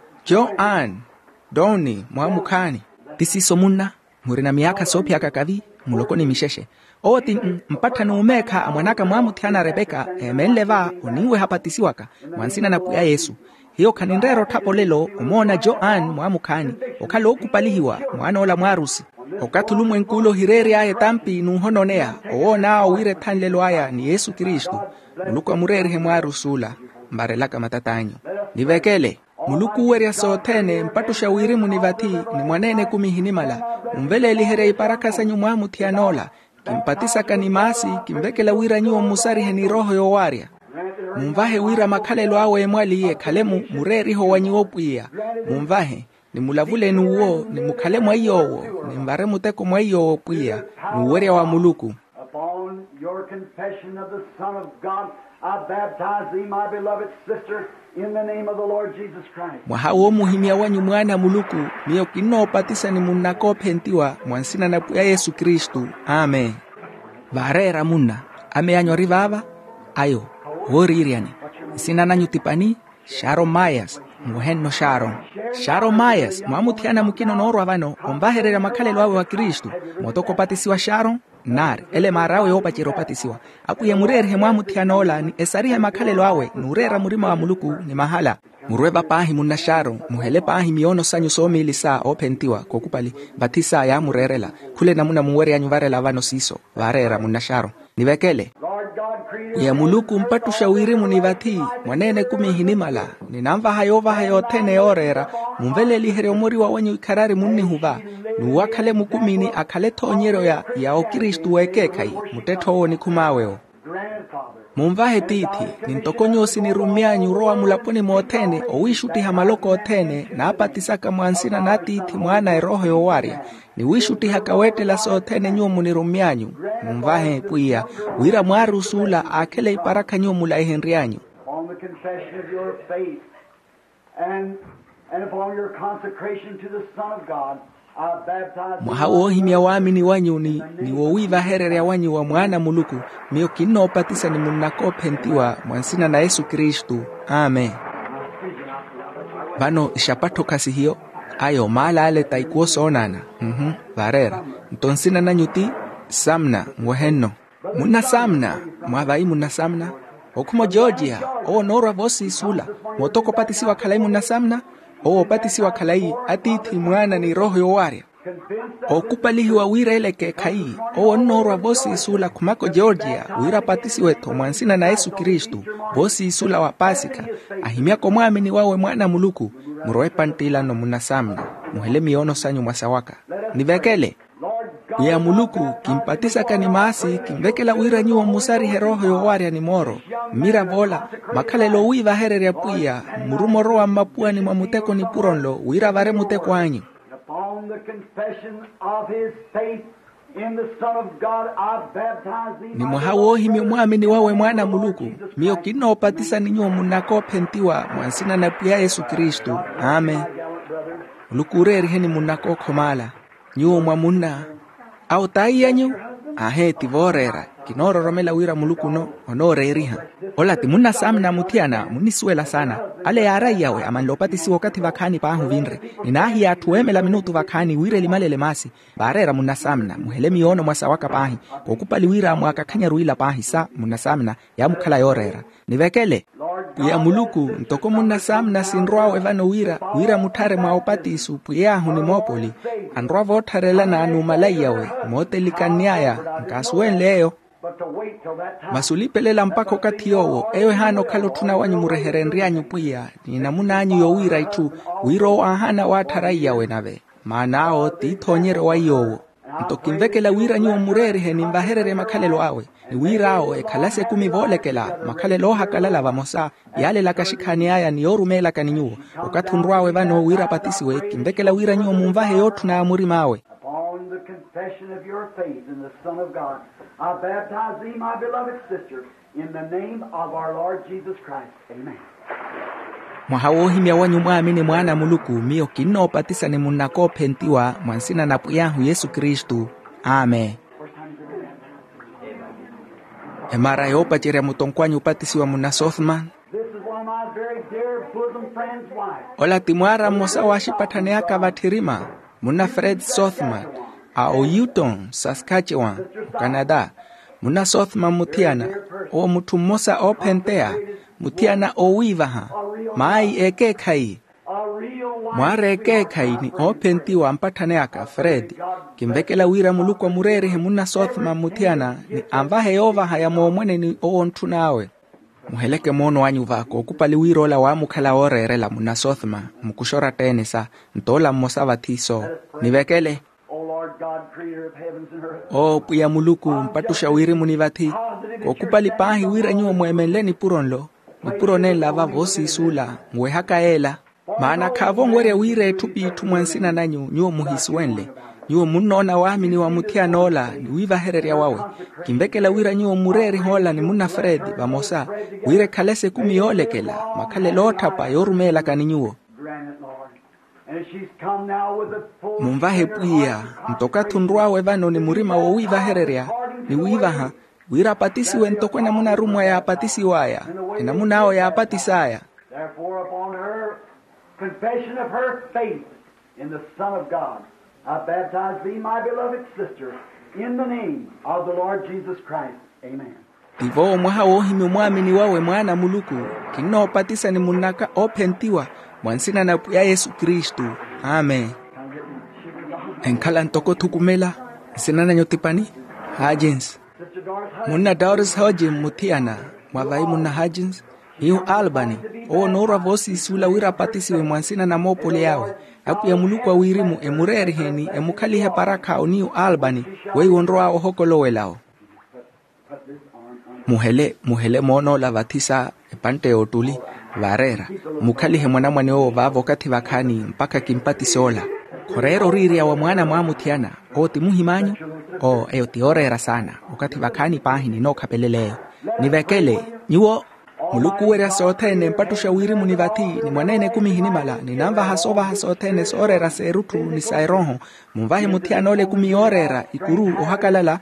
Joan Doni mwamukani tisiso munna murina miaka sopya kakavi mulokoni misheshe oti mpata numeka amwanaka mwamutiana Rebeka emenleva uniwe hapatisiwaka mwansina na ya Yesu hiyo kanindero tapo lelo umona Joan mwamukani okalo okupalihiwa mwana ola mwarusi okatulumwe nkulo hireri aye tampi nuhononea oona wire tanlelo aya ni Yesu Kristu muluka mureri mwarusula mbarelaka matatanyo nivekele muluku weria sothene mpatusha wiri munivati ni mwanene kumihinimala umbele lihere iparaka sanyu mwamutianola kimpatisa kanimasi kimbekela wira nyuo musarihe ni roho yowaria mumvahe wira makhalelo awe mwaliye khalemu mureriho wanyiopia mumvahe ni mulavule nuwo ni mukhale mwayowo ni mbare muteko mwayowo pia nuweria wa muluku. Upon your confession of the Son of God, I baptize thee, my beloved sister, in the name of the Lord Jesus Christ. Mwahawo muhimya wanyu mwana muluku niyo kinopatisa ni munako pentiwa mwansina na ya Yesu Kristu. Amen. Varera munna ame anyori vava ayo hoririani sina nanyu tipani Sharon Myers muhenno Sharon Sharon Myers mwamutiana mukino norwa vano ombaherera makhalelo awe wa Kristu motoko patisiwa Sharon nar ele marawe opachero patisiwa akuye murere mwamutiana ola ni esarihe makhalelo awe nurera murima wa muluku ni mahala murweba pahi munna Sharon muhele pahi miono sanyu somili saa opentiwa kokupali batisa ya murerela kule namuna muwere anyuvarela vano siso varera munna Sharon nivekele ya muluku mpatusha wiri munivati mwanene kumihinimala ninamva hayova hayothene yorera mumvele lihere omuri wa wanyu ikarari munni huva nuwakhale mukumini akhale thonyero ya ya o Kristu wekekai mutetho ni kumaweo. Grandfather, mumvahe titi nintokonyosi ni rumyanyu roa mulaponi mootene owishuti hamaloko otene na apatisaka mwansina na titi mwana eroho yowaria ni wishuti hakawetela sootene nyumu ni rumyanyu mumvahe puia wira mwarusula akele iparaka nyumu la ihenrianyu On the confession of your faith and, and upon your consecration to the Son of God, I baptize you. mwahawohimya waamini wanyu ni, ni wowiva herere ya wanyu wa mwana muluku miyo kinopatisa ni munakopentiwa mwansina na Yesu Kristu. Amen. Vano ishapato kasi hiyo ayo mala ale taikuo sonana mhm varera ntonsina na nyuti samna ngweheno muna samna mwavai muna samna okumo Georgia o nora vosi sula motoko patisi wakalai muna samna o patisi wakalai atiti mwana ni roho yowaria okupalihi wa wira eleke kai o nora vosi sula kumako Georgia wira patisi weto mwansina na Yesu Kristu vosi sula wa pasika ahimia komwamini wawe mwana muluku muroe pantila no muna samna muhele miono sanyu mwasawaka nivekele ya muluku kimpatisa kani maasi kimvekela wira nyuo musari heroho yowaria ni moro mira bola makale lo wiva herere ya puya murumo roa mapua ni mamuteko ni puronlo wira vare muteko anyu Upon the confession of his faith in the Son of God, I baptize thee. ni mwahawohi mio mwamini wawe mwana muluku mio kinopatisa ni nyuo munako pentiwa mwansina na pia Yesu Kristu. Amen. Lukureri heni munako komala nyuo mwamuna au tai yanyu ahe tivorera kinoro romela wira muluku no onore iriha ola timuna samna mutiana munisuela sana ale yara yawe amanlopati si wakati vakani pahu vinre ninahi atuemela minutu vakani wire limalele masi barera muna samna muhele miono mwasawaka pahi kokupali wira mwaka kanya ruila pahi sa muna samna ya mukala yorera nivekele ya muluku ntoko muna samna sinroa evano wira wira mutare mwaopati isu puya hunimopoli anroa votarela na anumalai yawe motelikaniaya nkasuen leo masulipelela mpako kati yowo ewe hano kalo tuna wanyu mureherenrianyu puya ni namuna anyu yo wira itu wiro ahana watarai yawe nave maanao titonyere wa yowo ntokimvekela wira nyu mureri heni mbaherere makalelo awe ni wira ao ekalase kumi volekela makalelo hakalala vamosa yale lakashikani aya ni yorumela kaninyuo ukatunrwawe vano wira patisiwe kimvekela wira nyu mumvahe yotu na amuri mawe Upon the confession of your faith in the Son of God, I baptize thee, my beloved sister, in the name of our Lord Jesus Christ. Amen. mwahawohimya wanyu mwamini mwana muluku mio kinopatisa ni munako pentiwa mwansina na puyahu Yesu Kristu. Amen. Emara yopa jere mutonkwanyu patisiwa muna Sothman This is one of my very dear bosom friend's wife. ola timwara mosa washipataneaka vatirima muna Fred Sothman a Oyuton, Saskatchewan, Canada. Muna Sothman mutiana o mutu mosa o pentea mutiana o wivaha mai eke kai mware eke kai ni o pentiwa mpataneaka Fred kimvekela wira muluko murere he muna Sothman mutiana ni amvahe ova haya mwomwene ni o ntunawe muheleke mono wanyu vako okupali wiro la wamukhala orere la muna Sothman mukushora tenisa ntola mosa vatiso nivekele o puya muluku mpatusha wiri munivati kokupali pahi wira nyuo mwemeleni puronlo nipurone lava vosi sula ngwe hakaela maana kavo ngwere wire etupi tumwansina nanyu nyuo muhiswenle nyuo munona wamini wa mutia nola ni wiva hereria wawe kimbekela wira nyuo mureri hola ni muna Fred vamosa wire kalese kumi olekela makale lota pa yorumela kaninyuo mumvahe puya mtoka tunruawe vano ni murima wo wiva hereria ni wiva ha wira patisi wentokwena muna rumwa ya patisi waya ena munao ya patisaya Therefore upon her confession of her faith in the Son of God, I baptize thee, my beloved sister, in the name of the Lord Jesus Christ. Amen. Tivo mwaha wohimi mwamini wawe mwana muluku kino patisa ni munaka opentiwa mwansina na ya Yesu Kristu. Amen. Enkala ntoko tukumela sinana nyotipani Hajins muna Doris Hodgin mutiana mwavai muna Hajins New Albany o nora vosi sula wira patisi we mwansina na mopole yawe apu ya muluku wa wirimu emureri heni emukali he paraka o New Albany wei wonroa o hoko lowe lao. Put this arm on muhele muhele mono la vatisa epante otuli varera mukali he mwana mwane o vavo kati vakani mpaka kimpati sola korero riria wa mwana mwamutiana o timuhimanyo o eo tiorera sana wakati vakani pahini no kapeleleo nivekele nyuo muluku wera sotene mpatusha wiri munivati ni mwanene kumihini mala ni namba hasova hasotene sorera serutu ni sairoho mumvahe mutiana ole kumiorera ikuru ohakalala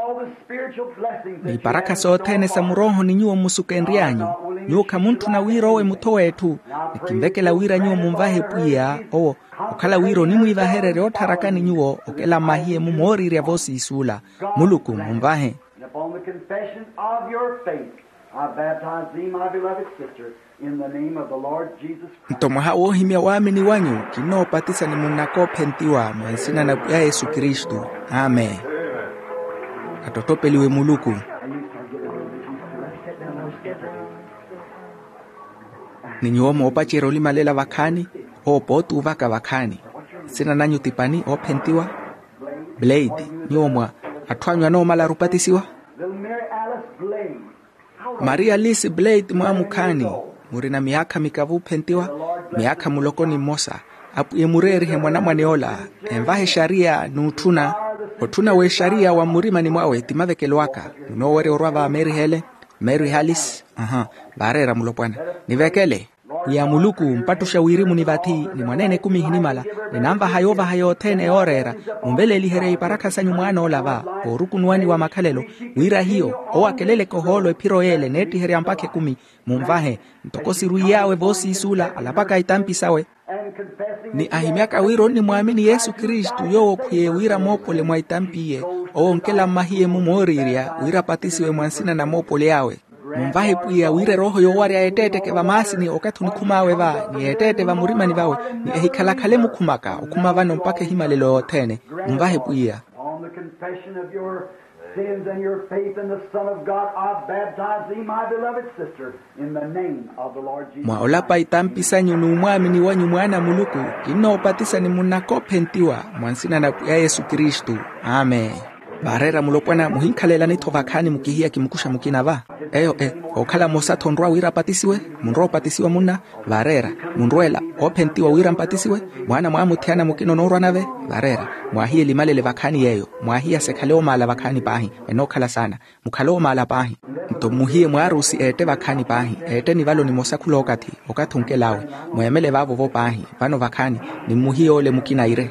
ni baraka sotene samuroho ni nyuo musukenrianyo nyuo kamuntu na wiro we mutowetu nikimbekela wira nyuo mumvahe pia o okala wiro ni muivaherere otarakani nyuo okela mahie mumorire vosi isula muluku mumvahe I baptize thee, my beloved sister, in the name of the Lord Jesus Christ. Ntomaha wohimia waamini wanyu kino patisa ni munako pentiwa mwansina na ya Yesu Kristu. Amen. Atotopeliwe muluku. Ninyomo opachero limalela vakani, opo tu vaka vakani. Sina nanyu tipani opentiwa. Blade, nyomwa, atwanywa no mala rupatisiwa. Maria Alice Blade mwamukani murina miaka mikavu pentiwa miaka mulokoni mosa apu emureri he mwana mwaneola emvahe sharia nutuna otuna we sharia wa murima ni mwawe timavekelwaka no were orwa Mary hele Mary Alice aha barera mulopwana nivekele ya muluku mpatusha wiri munivati ni mwanene kumi hinimala ni namba hayova hayotene orera umbele lihere iparaka sanyu mwana olava porukunwani wa makalelo wira hiyo owa kelele koholo epiro yele neti here ampake kumi mumvahe ntokosi ruyawe vosi isula alapaka itampi sawe ni ahimiaka wiro ni muamini Yesu Kristu yowo kuye wira mopole mwa itampiye owo nkela mahie mumoriria wira patisiwe mwansina na mopole yawe mumvahe pia wire roho yowari aetete ke vamasi ni okatu ni kumawe va ni etete va murima ni vawe ni ehikala kale mukumaka okuma vano mpake himalelo otene mumvahe pia On the confession of your sins and your faith in the Son of God, I baptize thee, my beloved sister, in the name of the Lord Jesus. Mwaolapa itampisa nyu numwamini wanyu mwana muluku ino patisa ni munako pentiwa mwansina na ya Yesu Kristu. Amen. Barera mulopwana muhinkalela ni tovakani mukihia kimukusha mukinava eyo e okala mosa tonrwa wira patisiwe munro patisiwa muna barera munrwela opentiwa wira patisiwe mwana mwamutiana mukino norwa nave barera mwahie limalele vakani yeyo mwahia sekaleo mala vakani pahi enokala sana mukalo mala pahi nto muhie mwarusi ete vakani pahi ete ni valo ni mosa kulokati okatunkelawe mwemele vavo vo pahi vano vakani ni muhie ole mukinaire.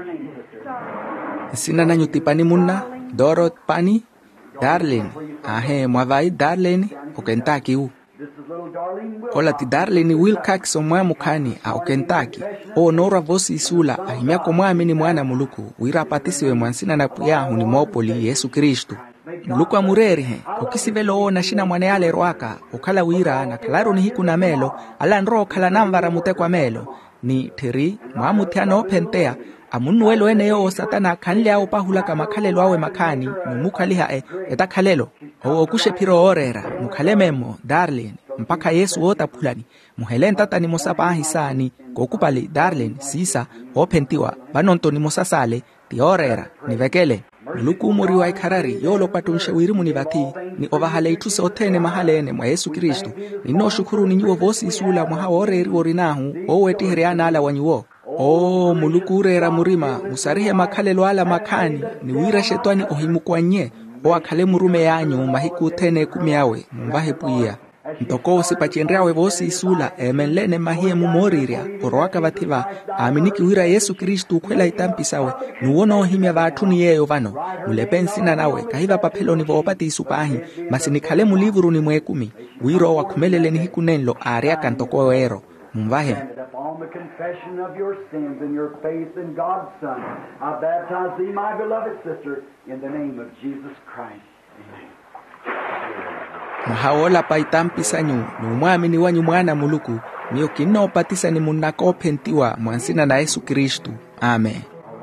Sina nanyu tipani muna Dorot pani Darlene ahe mwavai Darlene okentaki u ola ti Darlene Wilcox omwa mukani a okentaki o nora vosi isula ahimia komwamini mwana muluku wira patisiwe mwansina na puyahu ni mopoli Yesu Kristu muluku amureri he okisivelo ona shina mwane yale roaka okala wira na kalaro ni hiku na melo ala nro kala namvara mutekwa melo ni tiri mwamutiano pentea amunuelo eneyo satana kanle au pahula kama kalelo awe makani mumukaliha e etakhalelo okushe piro orera mukhalememo Darlene mpaka Yesu ota pulani muhelenta tani mosapa hisani kokupali Darlene sisa opentiwa banonto ni mosasale ti orera nivekele muluku umuri wa ikarari yolo patunshe wiri munivati ni ovahale ituse otene mahalene mwa Yesu Kristu nino shukuru ni nyuo vosi isula mwa oreri orinahu oweti heriana ala wanyuo. Oh muluku urera murima musarihe makalelo ala makani ni wira shetani ohimukwanye o akale murume yanyu mahiku tene kumiawe mbahe puia ntoko sipachendrawe vosi isula emenlene mahie mumoriria oroaka vativa aminiki wira Yesu Kristu kwela itampisawe nuwono himya vatuni yeyo vano mulepensina nawe kahiva papelo ni voopati isupahi masinikale mulivuru ni mwekumi wiro wakumelele ni hikunenlo ariaka ntoko ero mvahe On the confession of your sins and your faith in God's Son, I baptize thee, my beloved sister, in the name of Jesus Christ. Amen. Mahaola paitampisa nyu numwamini wanyu mwana muluku niyo kino patisa ni munako pentiwa mwansina na Yesu Kristu. Amen.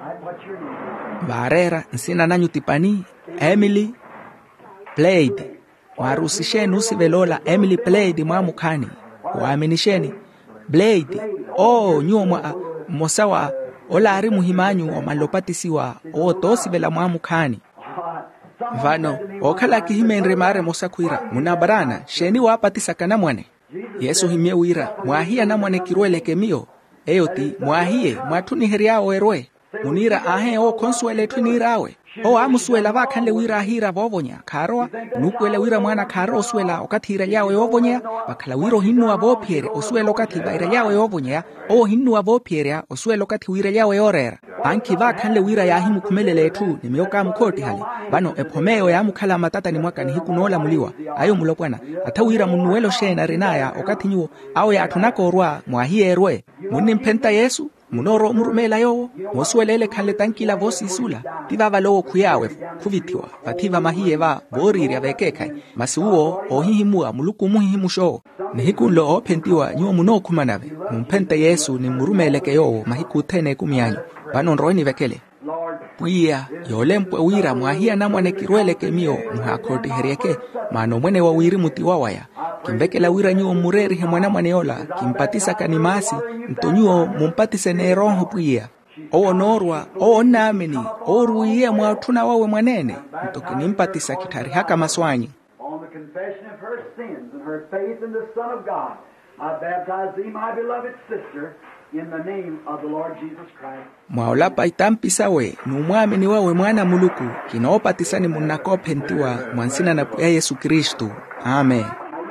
Barera nsina nanyu tipani Emily Blade warusisheni usivelola Emily Blade mwamukani waaminisheni Blade oh nyuma mosawa ola ari muhimanyu omalopatisiwa o tosibela mwamukani vano okhala kihimenre mare mosakuira munabarana sheni wapatisa kana mwane Yesu himye wira mwahia na mwane kirweleke mio eyoti mwahie mwatuniheryao erwe munira ahe o konsuele tunirawe o amusuela vakhanle wira ahira vovonya kharoa nukwele wira mwana kharo osuela okathira yawe ovonya bakhala wiro hinnu avophiere osuela okathi vaira yawe ovonya o hinnu avophiere osuela okathi wira yawe orera banki vakhanle wira yahi mukhumelele ethu nimyoka mkhoti hale bano ephomeo ya mukhala matata ni mwaka ni hikunola muliwa ayo mulokwana athawira munuwelo shena renaya okathi nyuo awe athunako orwa mwahierwe munni mphenta Yesu munoro murumela yo mosuelele khale tankila vosi sula tivava lowo khuyawe khuvithiwa vathiva mahiye va voriri avekekhai masiuo ohihimua muluku muhihimusho nihikunlo ophentiwa nyuo munokhumanave mumphente Yesu ni murumeleke yo mahikuthene kumyanyo vanonroeni vekele puia yolempwe wira mwahia na mwane kirweleke mio muhakhoti herieke mano mwene wa wiri mutiwa waya kimbekela wira nyuo mureri he mwana mwane yola kimpatisa kanimasi mtonyuo mumpatise neronho puia owo norwa owo namini oruiye mwathuna wawe mwanene mtokinimpatisa kitari haka maswanyi On the confession of her sins and her faith in the Son of God, I baptize thee, my beloved sister, in the name of the Lord Jesus Christ. mwaolapa itampisawe numwamini wawe mwana muluku kinopatisani munakophentiwa mwansina na ya Yesu Kristu. Amen.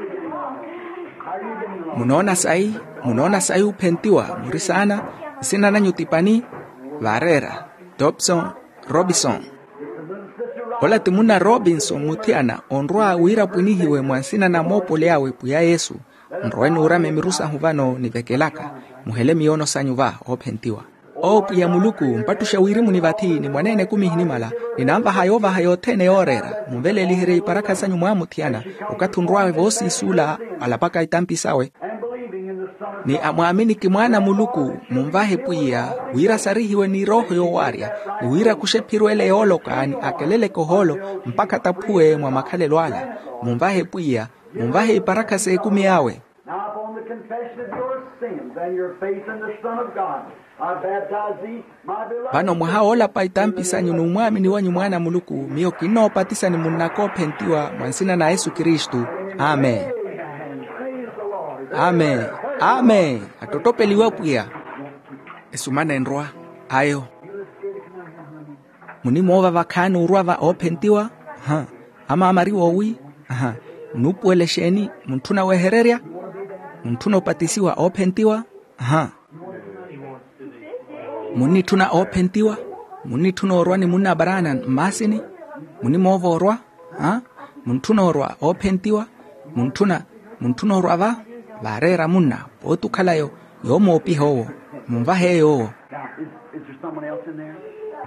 Munaona sai, munaona sai uphentiwa murisana sina na nyutipani varera Dobson Robinson. Ola timuna Robinson mutiana onroa wira punihiwe mwansina na mopole yawe puya Yesu. Nroeni urame mirusa huvano nivekelaka muhele miono sanyuva ophentiwa opu ya muluku mpatusha wirimu ni vati ni mwanene kumihinimala ninamba hayova hayotene orera muvele lihere iparaka sanyu mwamutiana ukathunrwawe vosi sula alapaka itampisawe ni amwamini kimwana muluku mumvahe puia wira sarihiwe ni roho yowaria ni wira kushepirwele yoloka ni akelele koholo mpaka tapue mwa makale lwala mumvahe puia mumvahe iparaka se kumi yawe. Now upon the confession of your sins and your faith in the Son of God, I baptize thee, my beloved. Vano mwahaola paitampisanyu numwamini wanyu mwana muluku mio kinopatisani munakophentiwa mwansina na Yesu Kristu. Amen. Amen. Amen. Atotopeliwa puya. Esumana enroa. Ayo. Munimova vakhanu urwava ophentiwa. Ha. Ama amariwa ui. Aha. Nupuele sheni muntuna wehereria. Muntuna upatisiwa ophentiwa. Aha. Muni tuna ophentiwa. Muni tuna orwa ni muna barana masini. Muni mova orwa. Ha. Muntuna orwa ophentiwa. Muntuna. Muntuna orwa va. Varera muna. Potu kalayo. Yomo opi howo. Mumvahe yo. Is, is there someone else in there?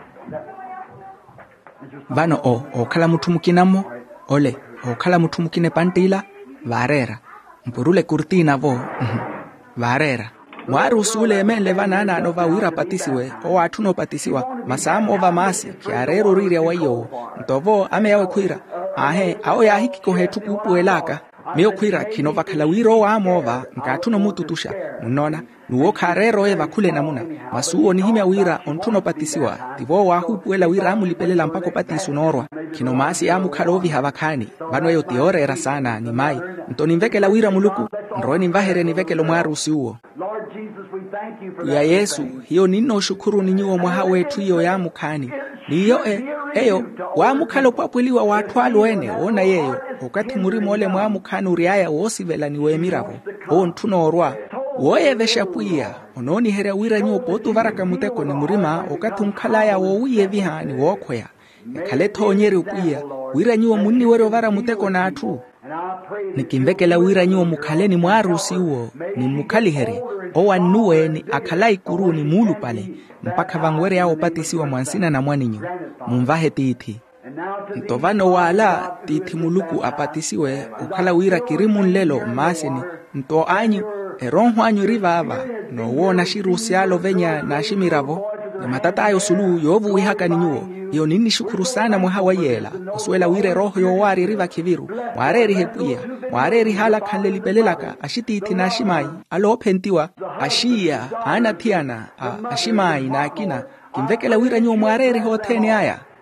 Vano o. Okala mutumukinamo. Ole. Okala mutumukine pantila. Varera. Mpurule kurtina vo. Varera. Mwaru usule emenle vanana anova wira patisiwe. O atuno patisiwa. Masamo ova masi. Kiareru riria wayo. Ntovo ame yawe kuira. Ahe. Ao ya hiki kohetu kupu elaka. Meo kuira kinova kalawiro wa amova. Nkatuno mututusha. Munona. Nuo karero eva kule namuna. Masuo ni himya wira ontuno patisiwa. Tivo wa hupu ela wira amulipelela mpako patisu norwa. Kino maasi amu karovi havakani. Bano yo tiore era sana ni mai. Ntoni mveke la wira muluku. Nroeni mvahere ni veke lo mwaru usiuo. Ya Yesu, hiyo nino shukuru ninyuo mwaha wetu hiyo ya mukani. Niyo e, eyo, wa mukalo papwiliwa watualu wene, ona yeyo. Wakati murimo ole mwa mukani uriaya wosi vela ni wemiravo. O ntuno orwa. Woye vesha puia. Ononi here wira nyuo potu varaka muteko ni murima. Wakati mkalaya wo uye viha ni wokwea. Kaleto onyeri upuia. Wira nyuo muni wero vara muteko na atu. Nikimvekela wira nyuo mukaleni mwarusi uo. Ni mukali here. Owa nuwe ni akalai kuru ni mulu pale. Mpaka vangwere yao patisiwa mwansina na mwaninyo. Mumvahe titi. Ntovano wala titi muluku apatisiwe. Ukala wira kirimu nlelo masini. Nto anyu. Eronho anyu riva ava. No wona shirusialo venya na shimiravo. Ni matata ayo sulu yovu wihaka ni nyuo. Iyo nini shukuru sana mwahawa yela. Usuela wire roho yo wari riva kiviru. Mwareri hepuia. Mwareri hala kanleli pelelaka. Ashiti iti na ashimai. Alo opentiwa. Ashia. Ana tiana. Ashimai na akina. Kimvekela wira nyuo mwareri hoteni aya.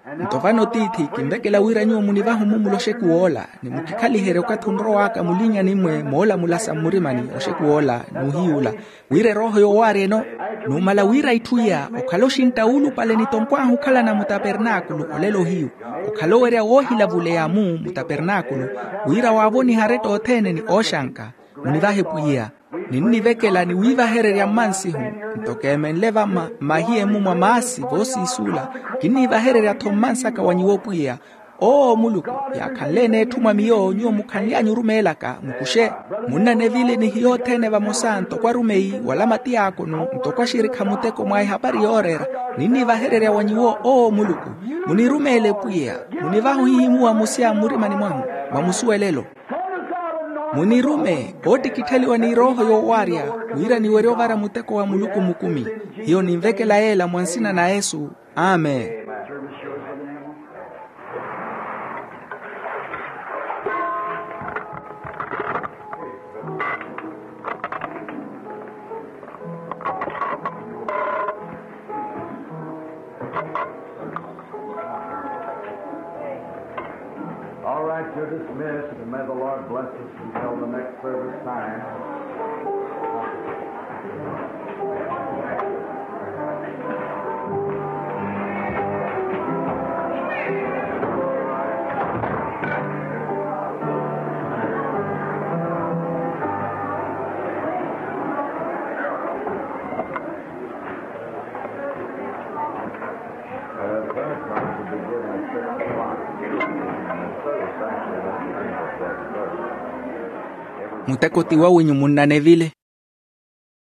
Ntovano titi kimbekela wira nyo munivaho mumulo shekuola ni mukikalihere ukathunro waka mulinya nimwe mola mulasa murimani oshekuola nuhiula wire roho yo ware no numala wira ituya okaloshinta ulu pale nitonkwahu kala na mutabernakulo olelo hiu okalowerea wohila vule ya mu mutabernakulo wira wavoni hareto otene ni oshanka munivahe puya ninivekela ni wiva herere ya mansihu ntokeme nleva ma, mahie mumwa maasi vosi isula kiniva herere ya tomansa kawanyiwopuya o muluku ya kanlene etuma miyo nyo mukanlia nyurumelaka mukushe muna nevile ni hiyo tene va mosanto kwa rumei wala mati yako no ntokwa shirika muteko mwai habari yorera niniva herere ya wanyiwo o muluku munirumele puya munivahu hihimuwa musia murimani mwahu mamusuelelo munirume oti kiteliwa ni roho yo waria wira ni werio vara muteko wa muluku mukumi hiyo ni mvekela ela mwansina na Yesu amen. All right, you're dismissed, and may the Lord bless us until the next service time. Muteko tiwa wenyu munane vile